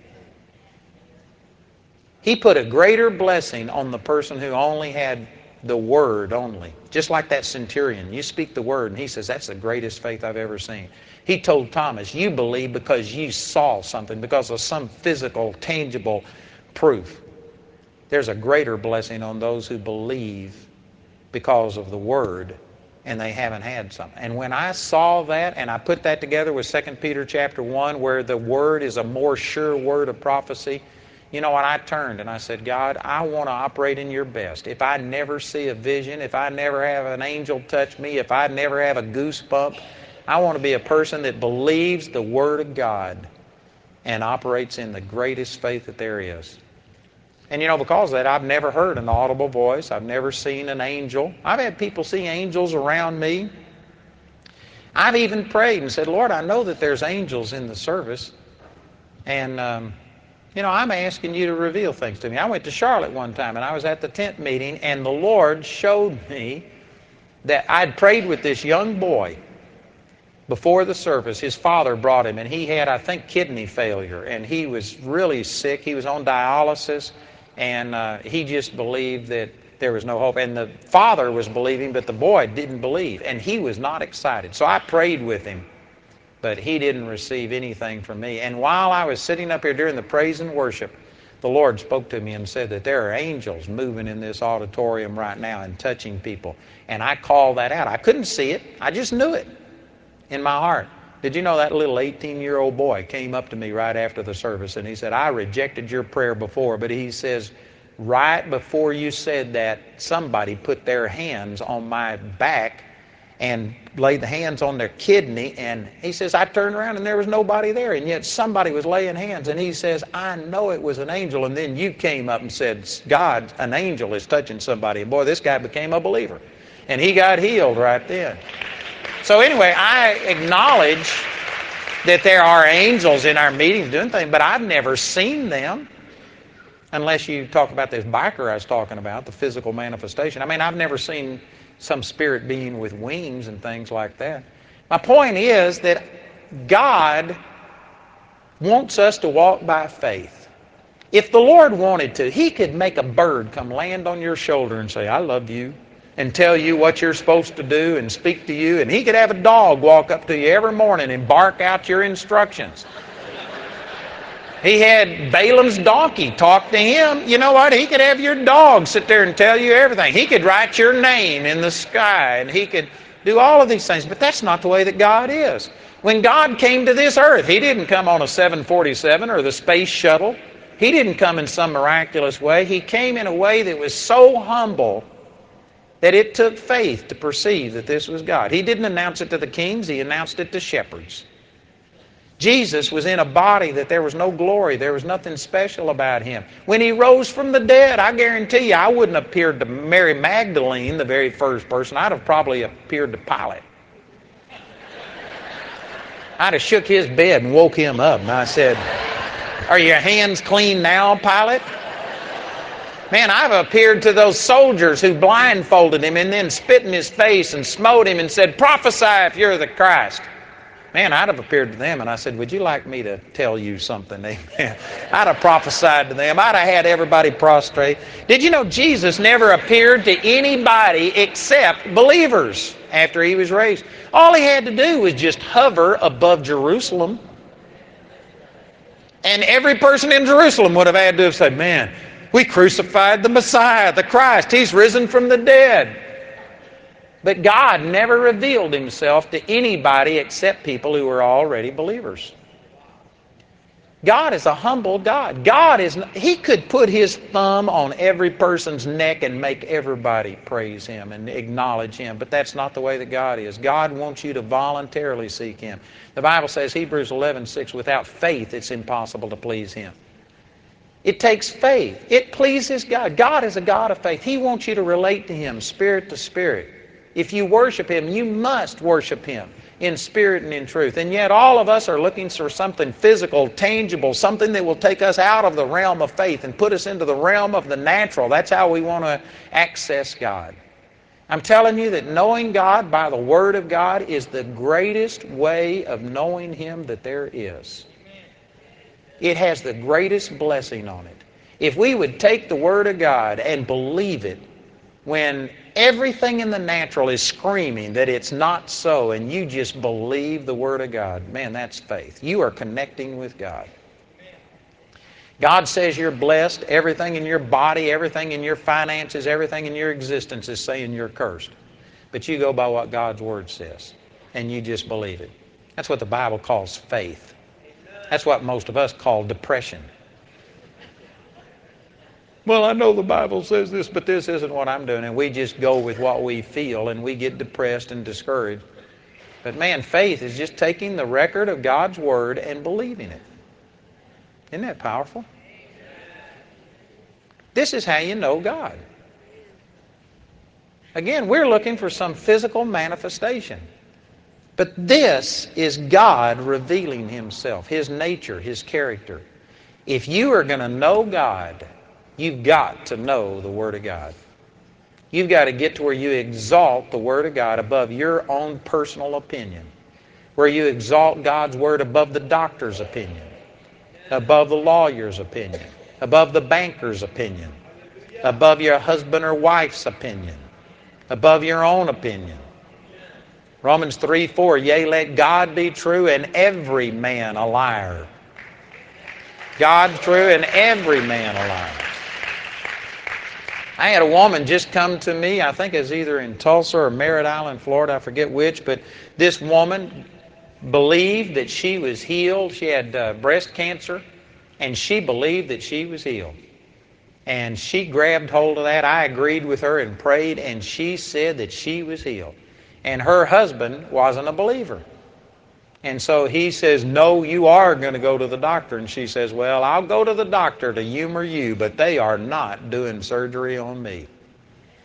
He put a greater blessing on the person who only had the word only. Just like that centurion. You speak the word, and he says, that's the greatest faith I've ever seen. He told Thomas, you believe because you saw something, because of some physical, tangible proof. There's a greater blessing on those who believe because of the word, and they haven't had something. And when I saw that, and I put that together with 2 Peter chapter 1, where the word is a more sure word of prophecy, you know what, I turned and I said, God, I want to operate in your best. If I never see a vision, if I never have an angel touch me, if I never have a goosebump, I want to be a person that believes the word of God and operates in the greatest faith that there is. And you know, because of that, I've never heard an audible voice. I've never seen an angel. I've had people see angels around me. I've even prayed and said, Lord, I know that there's angels in the service. And, you know, I'm asking you to reveal things to me. I went to Charlotte one time, and I was at the tent meeting, and the Lord showed me that I'd prayed with this young boy before the service. His father brought him, and he had, I think, kidney failure, and he was really sick. He was on dialysis, and he just believed that there was no hope. And the father was believing, but the boy didn't believe, and he was not excited. So I prayed with him, but he didn't receive anything from me. And while I was sitting up here during the praise and worship, the Lord spoke to me and said that there are angels moving in this auditorium right now and touching people. And I called that out. I couldn't see it. I just knew it in my heart. Did you know that little 18-year-old boy came up to me right after the service, and he said, I rejected your prayer before, but he says, right before you said that, somebody put their hands on my back and laid the hands on their kidney, and he says, I turned around and there was nobody there, and yet somebody was laying hands, and he says, I know it was an angel. And then you came up and said, God, an angel is touching somebody. And boy, this guy became a believer, and he got healed right then. So anyway, I acknowledge that there are angels in our meetings doing things, but I've never seen them. Unless you talk about this biker I was talking about, the physical manifestation. I mean, I've never seen some spirit being with wings and things like that. My point is that God wants us to walk by faith. If the Lord wanted to, He could make a bird come land on your shoulder and say, I love you, and tell you what you're supposed to do and speak to you. And He could have a dog walk up to you every morning and bark out your instructions. He had Balaam's donkey talk to him. You know what? He could have your dog sit there and tell you everything. He could write your name in the sky, and He could do all of these things. But that's not the way that God is. When God came to this earth, He didn't come on a 747 or the space shuttle. He didn't come in some miraculous way. He came in a way that was so humble that it took faith to perceive that this was God. He didn't announce it to the kings. He announced it to shepherds. Jesus was in a body that there was no glory. There was nothing special about Him. When He rose from the dead, I guarantee you, I wouldn't have appeared to Mary Magdalene, the very first person. I'd have probably appeared to Pilate. I'd have shook his bed and woke him up. And I said, are your hands clean now, Pilate? Man, I've appeared to those soldiers who blindfolded Him and then spit in His face and smote Him and said, prophesy if you're the Christ. Man, I'd have appeared to them and I said, would you like me to tell you something? Amen. I'd have prophesied to them. I'd have had everybody prostrate. Did you know Jesus never appeared to anybody except believers after He was raised? All He had to do was just hover above Jerusalem. And every person in Jerusalem would have had to have said, man, we crucified the Messiah, the Christ. He's risen from the dead. But God never revealed Himself to anybody except people who were already believers. God is a humble God. He could put His thumb on every person's neck and make everybody praise Him and acknowledge Him. But that's not the way that God is. God wants you to voluntarily seek Him. The Bible says, Hebrews 11:6, without faith it's impossible to please Him. It takes faith. It pleases God. God is a God of faith. He wants you to relate to Him spirit to spirit. If you worship Him, you must worship Him in spirit and in truth. And yet all of us are looking for something physical, tangible, something that will take us out of the realm of faith and put us into the realm of the natural. That's how we want to access God. I'm telling you that knowing God by the Word of God is the greatest way of knowing Him that there is. It has the greatest blessing on it. If we would take the Word of God and believe it, when everything in the natural is screaming that it's not so, and you just believe the Word of God, man, that's faith. You are connecting with God. God says you're blessed. Everything in your body, everything in your finances, everything in your existence is saying you're cursed. But you go by what God's Word says, and you just believe it. That's what the Bible calls faith. That's what most of us call depression. Well, I know the Bible says this, but this isn't what I'm doing. And we just go with what we feel, and we get depressed and discouraged. But man, faith is just taking the record of God's Word and believing it. Isn't that powerful? This is how you know God. Again, we're looking for some physical manifestation. But this is God revealing Himself, His nature, His character. If you are going to know God, you've got to know the Word of God. You've got to get to where you exalt the Word of God above your own personal opinion, where you exalt God's Word above the doctor's opinion, above the lawyer's opinion, above the banker's opinion, above your husband or wife's opinion, above your own opinion. Romans 3:4, yea, let God be true and every man a liar. God true and every man a liar. I had a woman just come to me, I think it was either in Tulsa or Merritt Island, Florida, I forget which, but this woman believed that she was healed. She had breast cancer, and she believed that she was healed. And she grabbed hold of that. I agreed with her and prayed, and she said that she was healed. And her husband wasn't a believer. And so he says, no, you are going to go to the doctor. And she says, well, I'll go to the doctor to humor you, but they are not doing surgery on me.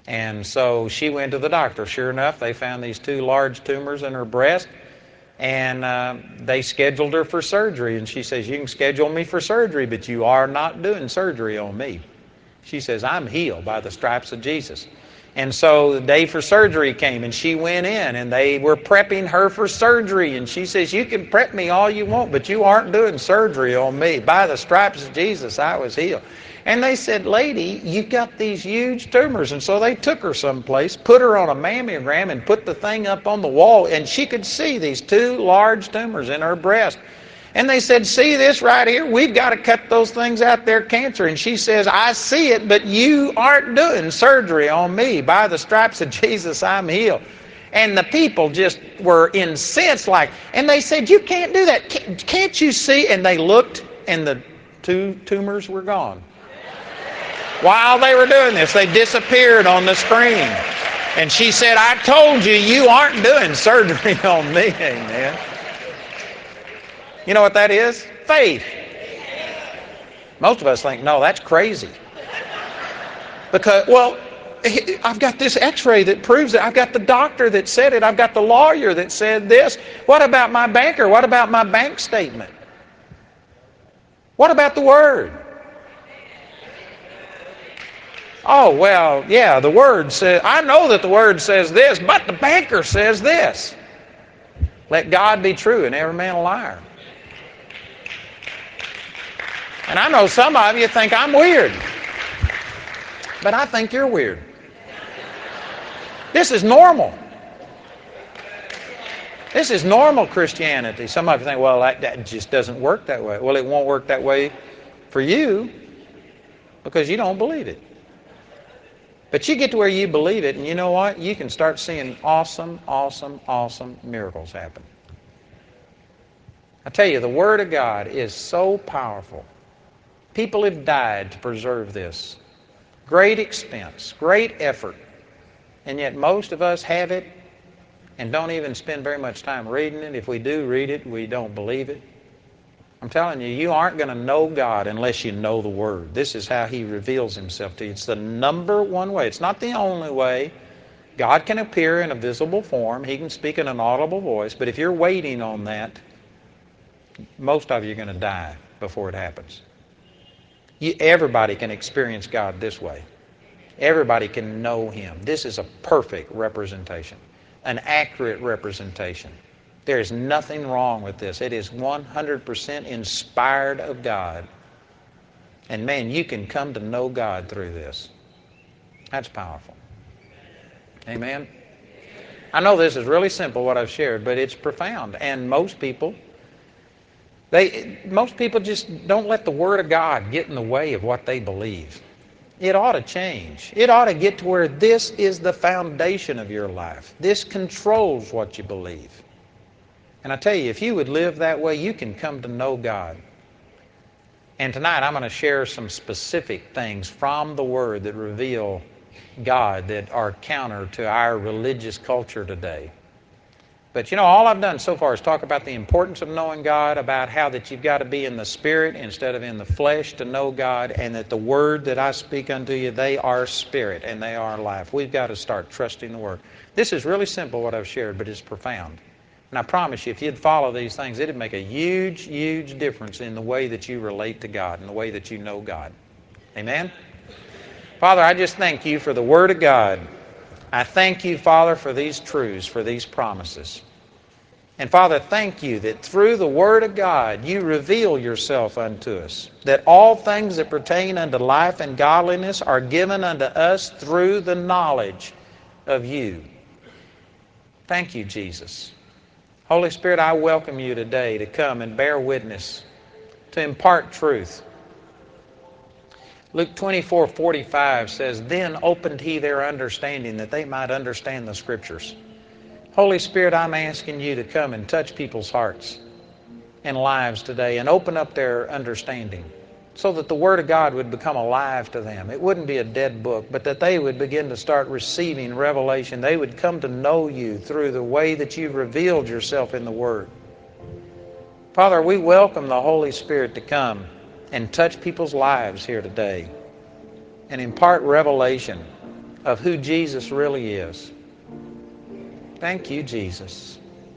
And so she went to the doctor. Sure enough, they found these 2 large tumors in her breast, and they scheduled her for surgery. And she says, "You can schedule me for surgery, but you are not doing surgery on me." She says, "I'm healed by the stripes of Jesus." And so the day for surgery came, and she went in, and they were prepping her for surgery. And she says, "You can prep me all you want, but you aren't doing surgery on me. By the stripes of Jesus, I was healed." And they said, "Lady, you've got these huge tumors." And so they took her someplace, put her on a mammogram, and put the thing up on the wall, and she could see these 2 large tumors in her breast. And they said, "See this right here? We've got to cut those things out. They're cancer." And she says, "I see it, but you aren't doing surgery on me. By the stripes of Jesus, I'm healed." And the people just were incensed, and they said, "You can't do that. Can't you see?" And they looked, and the 2 tumors were gone. While they were doing this, they disappeared on the screen. And she said, "I told you, you aren't doing surgery on me." Amen. You know what that is? Faith. Most of us think, no, that's crazy. Because, well, I've got this x-ray that proves it. I've got the doctor that said it. I've got the lawyer that said this. What about my banker? What about my bank statement? What about the Word? Oh, well, yeah, the Word says, I know that the Word says this, but the banker says this. Let God be true and every man a liar. And I know some of you think I'm weird, but I think you're weird. This is normal. This is normal Christianity. Some of you think, well, that just doesn't work that way. Well, it won't work that way for you because you don't believe it. But you get to where you believe it, and you know what? You can start seeing awesome, awesome, awesome miracles happen. I tell you, the Word of God is so powerful. People have died to preserve this. Great expense, great effort. And yet most of us have it and don't even spend very much time reading it. If we do read it, we don't believe it. I'm telling you, you aren't going to know God unless you know the Word. This is how He reveals Himself to you. It's the number one way. It's not the only way. God can appear in a visible form. He can speak in an audible voice. But if you're waiting on that, most of you are going to die before it happens. Everybody can experience God this way. Everybody can know Him. This is a perfect representation, an accurate representation. There is nothing wrong with this. It is 100% inspired of God. And man, you can come to know God through this. That's powerful. Amen? I know this is really simple what I've shared, but it's profound. And most people just don't let the Word of God get in the way of what they believe. It ought to change. It ought to get to where this is the foundation of your life. This controls what you believe. And I tell you, if you would live that way, you can come to know God. And tonight I'm going to share some specific things from the Word that reveal God that are counter to our religious culture today. But you know, all I've done so far is talk about the importance of knowing God, about how that you've got to be in the Spirit instead of in the flesh to know God, and that the Word that I speak unto you, they are Spirit and they are life. We've got to start trusting the Word. This is really simple what I've shared, but it's profound. And I promise you, if you'd follow these things, it'd make a huge, huge difference in the way that you relate to God and the way that you know God. Amen? Father, I just thank you for the Word of God. I thank you, Father, for these truths, for these promises. And Father, thank you that through the Word of God, you reveal yourself unto us, that all things that pertain unto life and godliness are given unto us through the knowledge of you. Thank you, Jesus. Holy Spirit, I welcome you today to come and bear witness, to impart truth. Luke 24:45 says, "Then opened he their understanding that they might understand the Scriptures." Holy Spirit, I'm asking you to come and touch people's hearts and lives today and open up their understanding so that the Word of God would become alive to them. It wouldn't be a dead book, but that they would begin to start receiving revelation. They would come to know you through the way that you've revealed yourself in the Word. Father, we welcome the Holy Spirit to come and touch people's lives here today and impart revelation of who Jesus really is. Thank you, Jesus.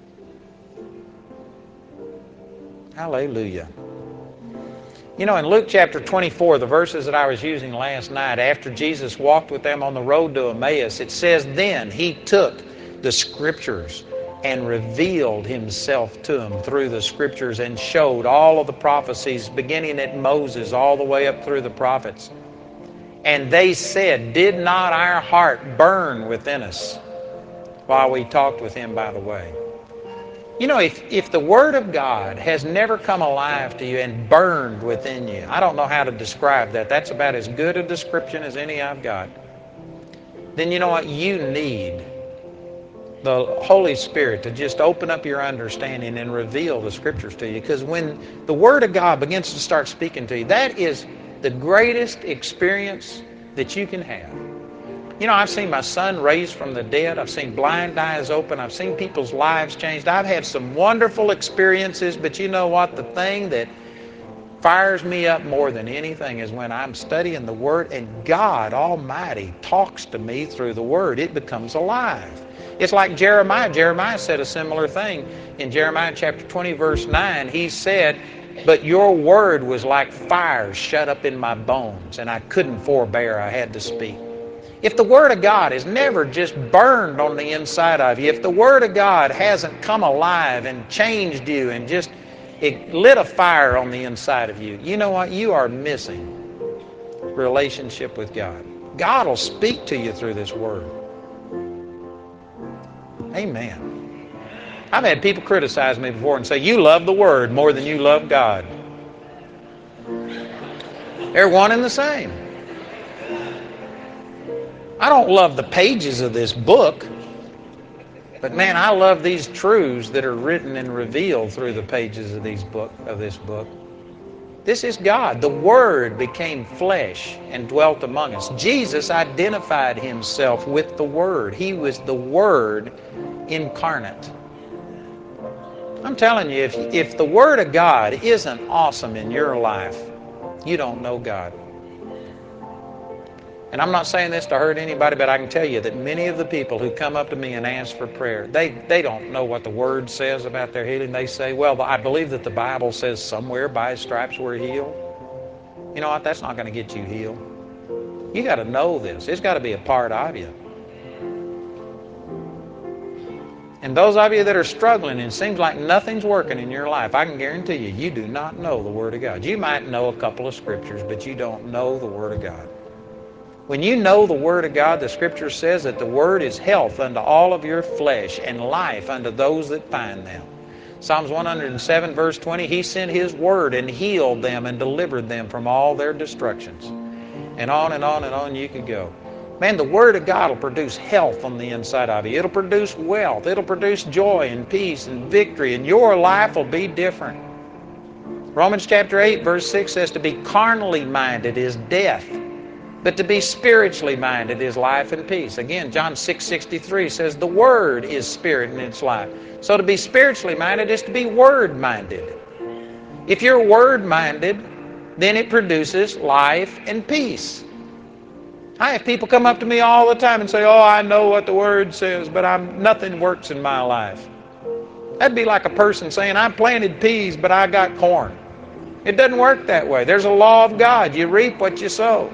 Hallelujah. You know, in Luke chapter 24, the verses that I was using last night, after Jesus walked with them on the road to Emmaus, it says, then he took the Scriptures and revealed himself to them through the Scriptures and showed all of the prophecies, beginning at Moses all the way up through the prophets. And they said, did not our heart burn within us while we talked with him by the way? You know, if the Word of God has never come alive to you and burned within you, I don't know how to describe that. That's about as good a description as any I've got. Then you know what? You need the Holy Spirit to just open up your understanding and reveal the Scriptures to you. Because when the Word of God begins to start speaking to you, that is the greatest experience that you can have. You know, I've seen my son raised from the dead. I've seen blind eyes open. I've seen people's lives changed. I've had some wonderful experiences, but you know what? The thing that fires me up more than anything is when I'm studying the Word and God Almighty talks to me through the Word. It becomes alive. It's like Jeremiah. Jeremiah said a similar thing. In Jeremiah chapter 20, verse 9, he said, but your word was like fire shut up in my bones, and I couldn't forbear. I had to speak. If the Word of God is never just burned on the inside of you, if the Word of God hasn't come alive and changed you and just it lit a fire on the inside of you, you know what? You are missing relationship with God. God will speak to you through this Word. Amen. I've had people criticize me before and say, you love the Word more than you love God. They're one and the same. I don't love the pages of this book, but man, I love these truths that are written and revealed through the pages of this book. This is God. The Word became flesh and dwelt among us. Jesus identified himself with the Word. He was the Word incarnate. I'm telling you, if the Word of God isn't awesome in your life, you don't know God. And I'm not saying this to hurt anybody, but I can tell you that many of the people who come up to me and ask for prayer, they don't know what the Word says about their healing. They say, well, I believe that the Bible says somewhere by His stripes we're healed. You know what? That's not going to get you healed. You got to know this. It's got to be a part of you. And those of you that are struggling and it seems like nothing's working in your life, I can guarantee you, you do not know the Word of God. You might know a couple of scriptures, but you don't know the Word of God. When you know the Word of God, the Scripture says that the Word is health unto all of your flesh and life unto those that find them. Psalms 107 verse 20, He sent His Word and healed them and delivered them from all their destructions. And on and on and on you could go. Man, the Word of God will produce health on the inside of you. It'll produce wealth. It'll produce joy and peace and victory, and your life will be different. Romans chapter 8 verse 6 says to be carnally minded is death, but to be spiritually minded is life and peace. Again, John 6:63 says the Word is spirit and it's life. So to be spiritually minded is to be Word-minded. If you're Word-minded, then it produces life and peace. I have people come up to me all the time and say, oh, I know what the Word says, but nothing works in my life. That'd be like a person saying, I planted peas, but I got corn. It doesn't work that way. There's a law of God. You reap what you sow.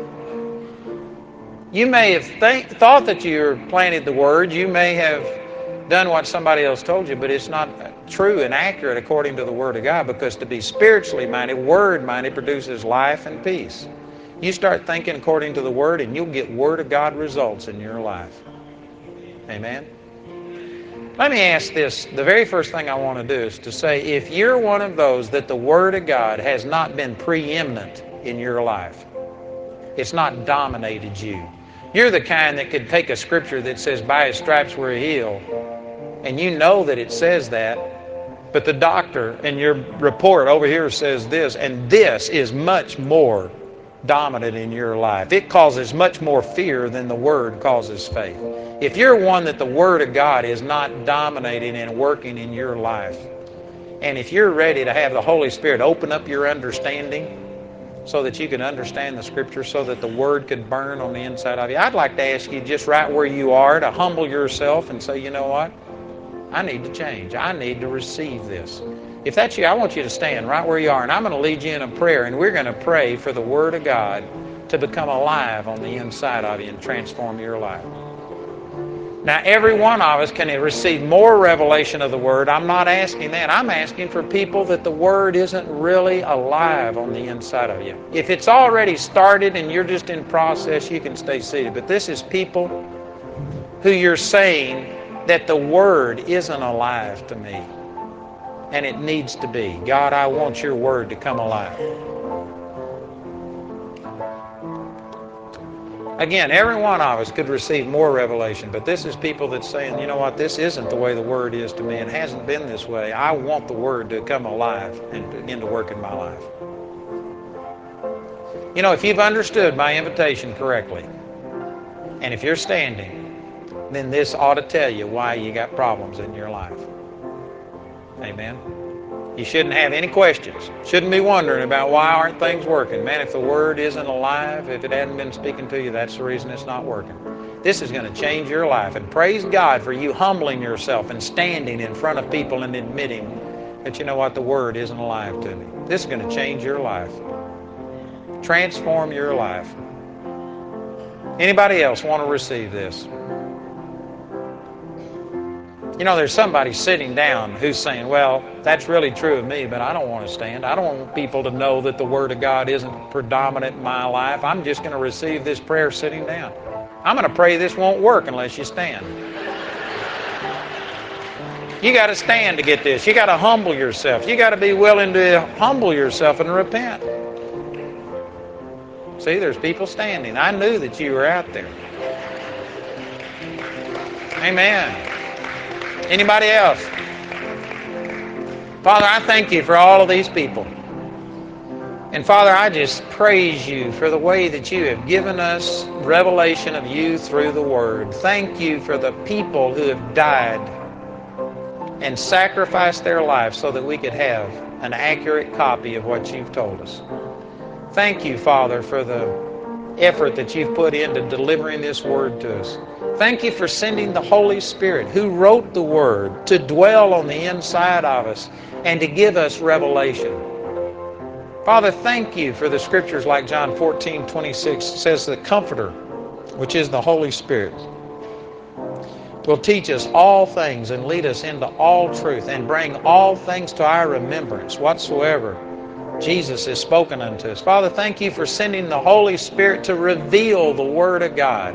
You may have thought that you planted the Word. You may have done what somebody else told you, but it's not true and accurate according to the Word of God, because to be spiritually minded, Word-minded, produces life and peace. You start thinking according to the Word and you'll get Word of God results in your life. Amen? Let me ask this. The very first thing I want to do is to say, if you're one of those that the Word of God has not been preeminent in your life, it's not dominated you. You're the kind that could take a scripture that says, by His stripes we're healed, and you know that it says that, but the doctor in your report over here says this, and this is much more dominant in your life. It causes much more fear than the Word causes faith. If you're one that the Word of God is not dominating and working in your life, and if you're ready to have the Holy Spirit open up your understanding so that you can understand the Scripture, so that the Word could burn on the inside of you? I'd like to ask you just right where you are to humble yourself and say, you know what? I need to change. I need to receive this. If that's you, I want you to stand right where you are, and I'm going to lead you in a prayer, and we're going to pray for the Word of God to become alive on the inside of you and transform your life. Now, every one of us can receive more revelation of the Word. I'm not asking that. I'm asking for people that the Word isn't really alive on the inside of you. If it's already started and you're just in process, you can stay seated. But this is people who you're saying that the Word isn't alive to me, and it needs to be. God, I want your Word to come alive. Again, every one of us could receive more revelation, but this is people that's saying, you know what, this isn't the way the Word is to me. It hasn't been this way. I want the Word to come alive and begin to work in my life. You know, if you've understood my invitation correctly, and if you're standing, then this ought to tell you why you got problems in your life. Amen. You shouldn't have any questions. Shouldn't be wondering about why aren't things working. Man, if the Word isn't alive, if it hadn't been speaking to you, that's the reason it's not working. This is going to change your life. And praise God for you humbling yourself and standing in front of people and admitting that, you know what, the Word isn't alive to me. This is going to change your life. Transform your life. Anybody else want to receive this? You know, there's somebody sitting down who's saying, well, that's really true of me, but I don't want to stand. I don't want people to know that the Word of God isn't predominant in my life. I'm just going to receive this prayer sitting down. I'm going to pray this won't work unless you stand. You got to stand to get this. You got to humble yourself. You got to be willing to humble yourself and repent. See, there's people standing. I knew that you were out there. Amen. Anybody else? Father, I thank you for all of these people. And Father, I just praise you for the way that you have given us revelation of you through the Word. Thank you for the people who have died and sacrificed their lives so that we could have an accurate copy of what you've told us. Thank you, Father, for the effort that you've put into delivering this Word to us. Thank you for sending the Holy Spirit who wrote the Word to dwell on the inside of us and to give us revelation. Father, thank you for the scriptures like John 14:26 says the Comforter, which is the Holy Spirit, will teach us all things and lead us into all truth and bring all things to our remembrance whatsoever Jesus has spoken unto us. Father, thank you for sending the Holy Spirit to reveal the Word of God.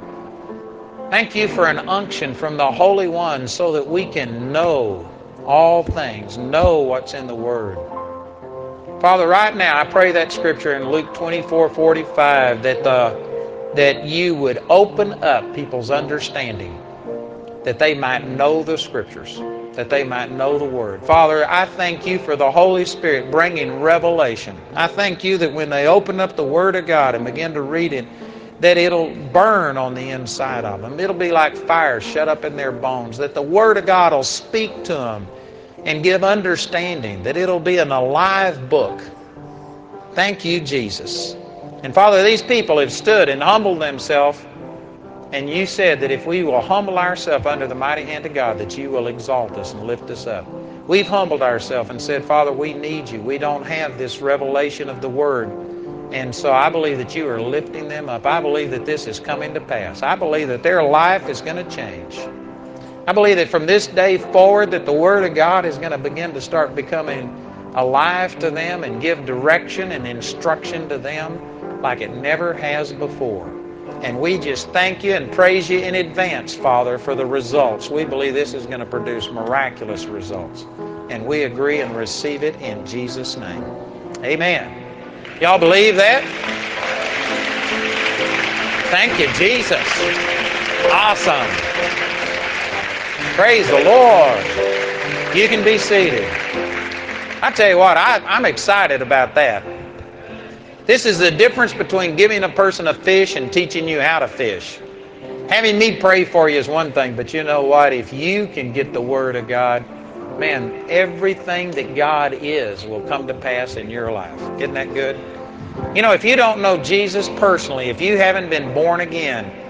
Thank you for an unction from the Holy One so that we can know all things, know what's in the Word. Father, right now I pray that scripture in Luke 24:45 that you would open up people's understanding, that they might know the Scriptures, that they might know the Word. Father, I thank you for the Holy Spirit bringing revelation. I thank you that when they open up the Word of God and begin to read it, that it'll burn on the inside of them. It'll be like fire shut up in their bones, that the Word of God will speak to them and give understanding, that it'll be an alive book. Thank you, Jesus. And Father, these people have stood and humbled themselves, and you said that if we will humble ourselves under the mighty hand of God, that you will exalt us and lift us up. We've humbled ourselves and said, Father, we need you. We don't have this revelation of the Word. And so I believe that you are lifting them up. I believe that this is coming to pass. I believe that their life is going to change. I believe that from this day forward that the Word of God is going to begin to start becoming alive to them and give direction and instruction to them like it never has before. And we just thank you and praise you in advance, Father, for the results. We believe this is going to produce miraculous results. And we agree and receive it in Jesus' name. Amen. Y'all believe that? Thank you, Jesus. Awesome. Praise the Lord. You can be seated. I tell you what, I'm excited about that. This is the difference between giving a person a fish and teaching you how to fish. Having me pray for you is one thing, but you know what? If you can get the Word of God, man, everything that God is will come to pass in your life. Isn't that good? You know, if you don't know Jesus personally, if you haven't been born again,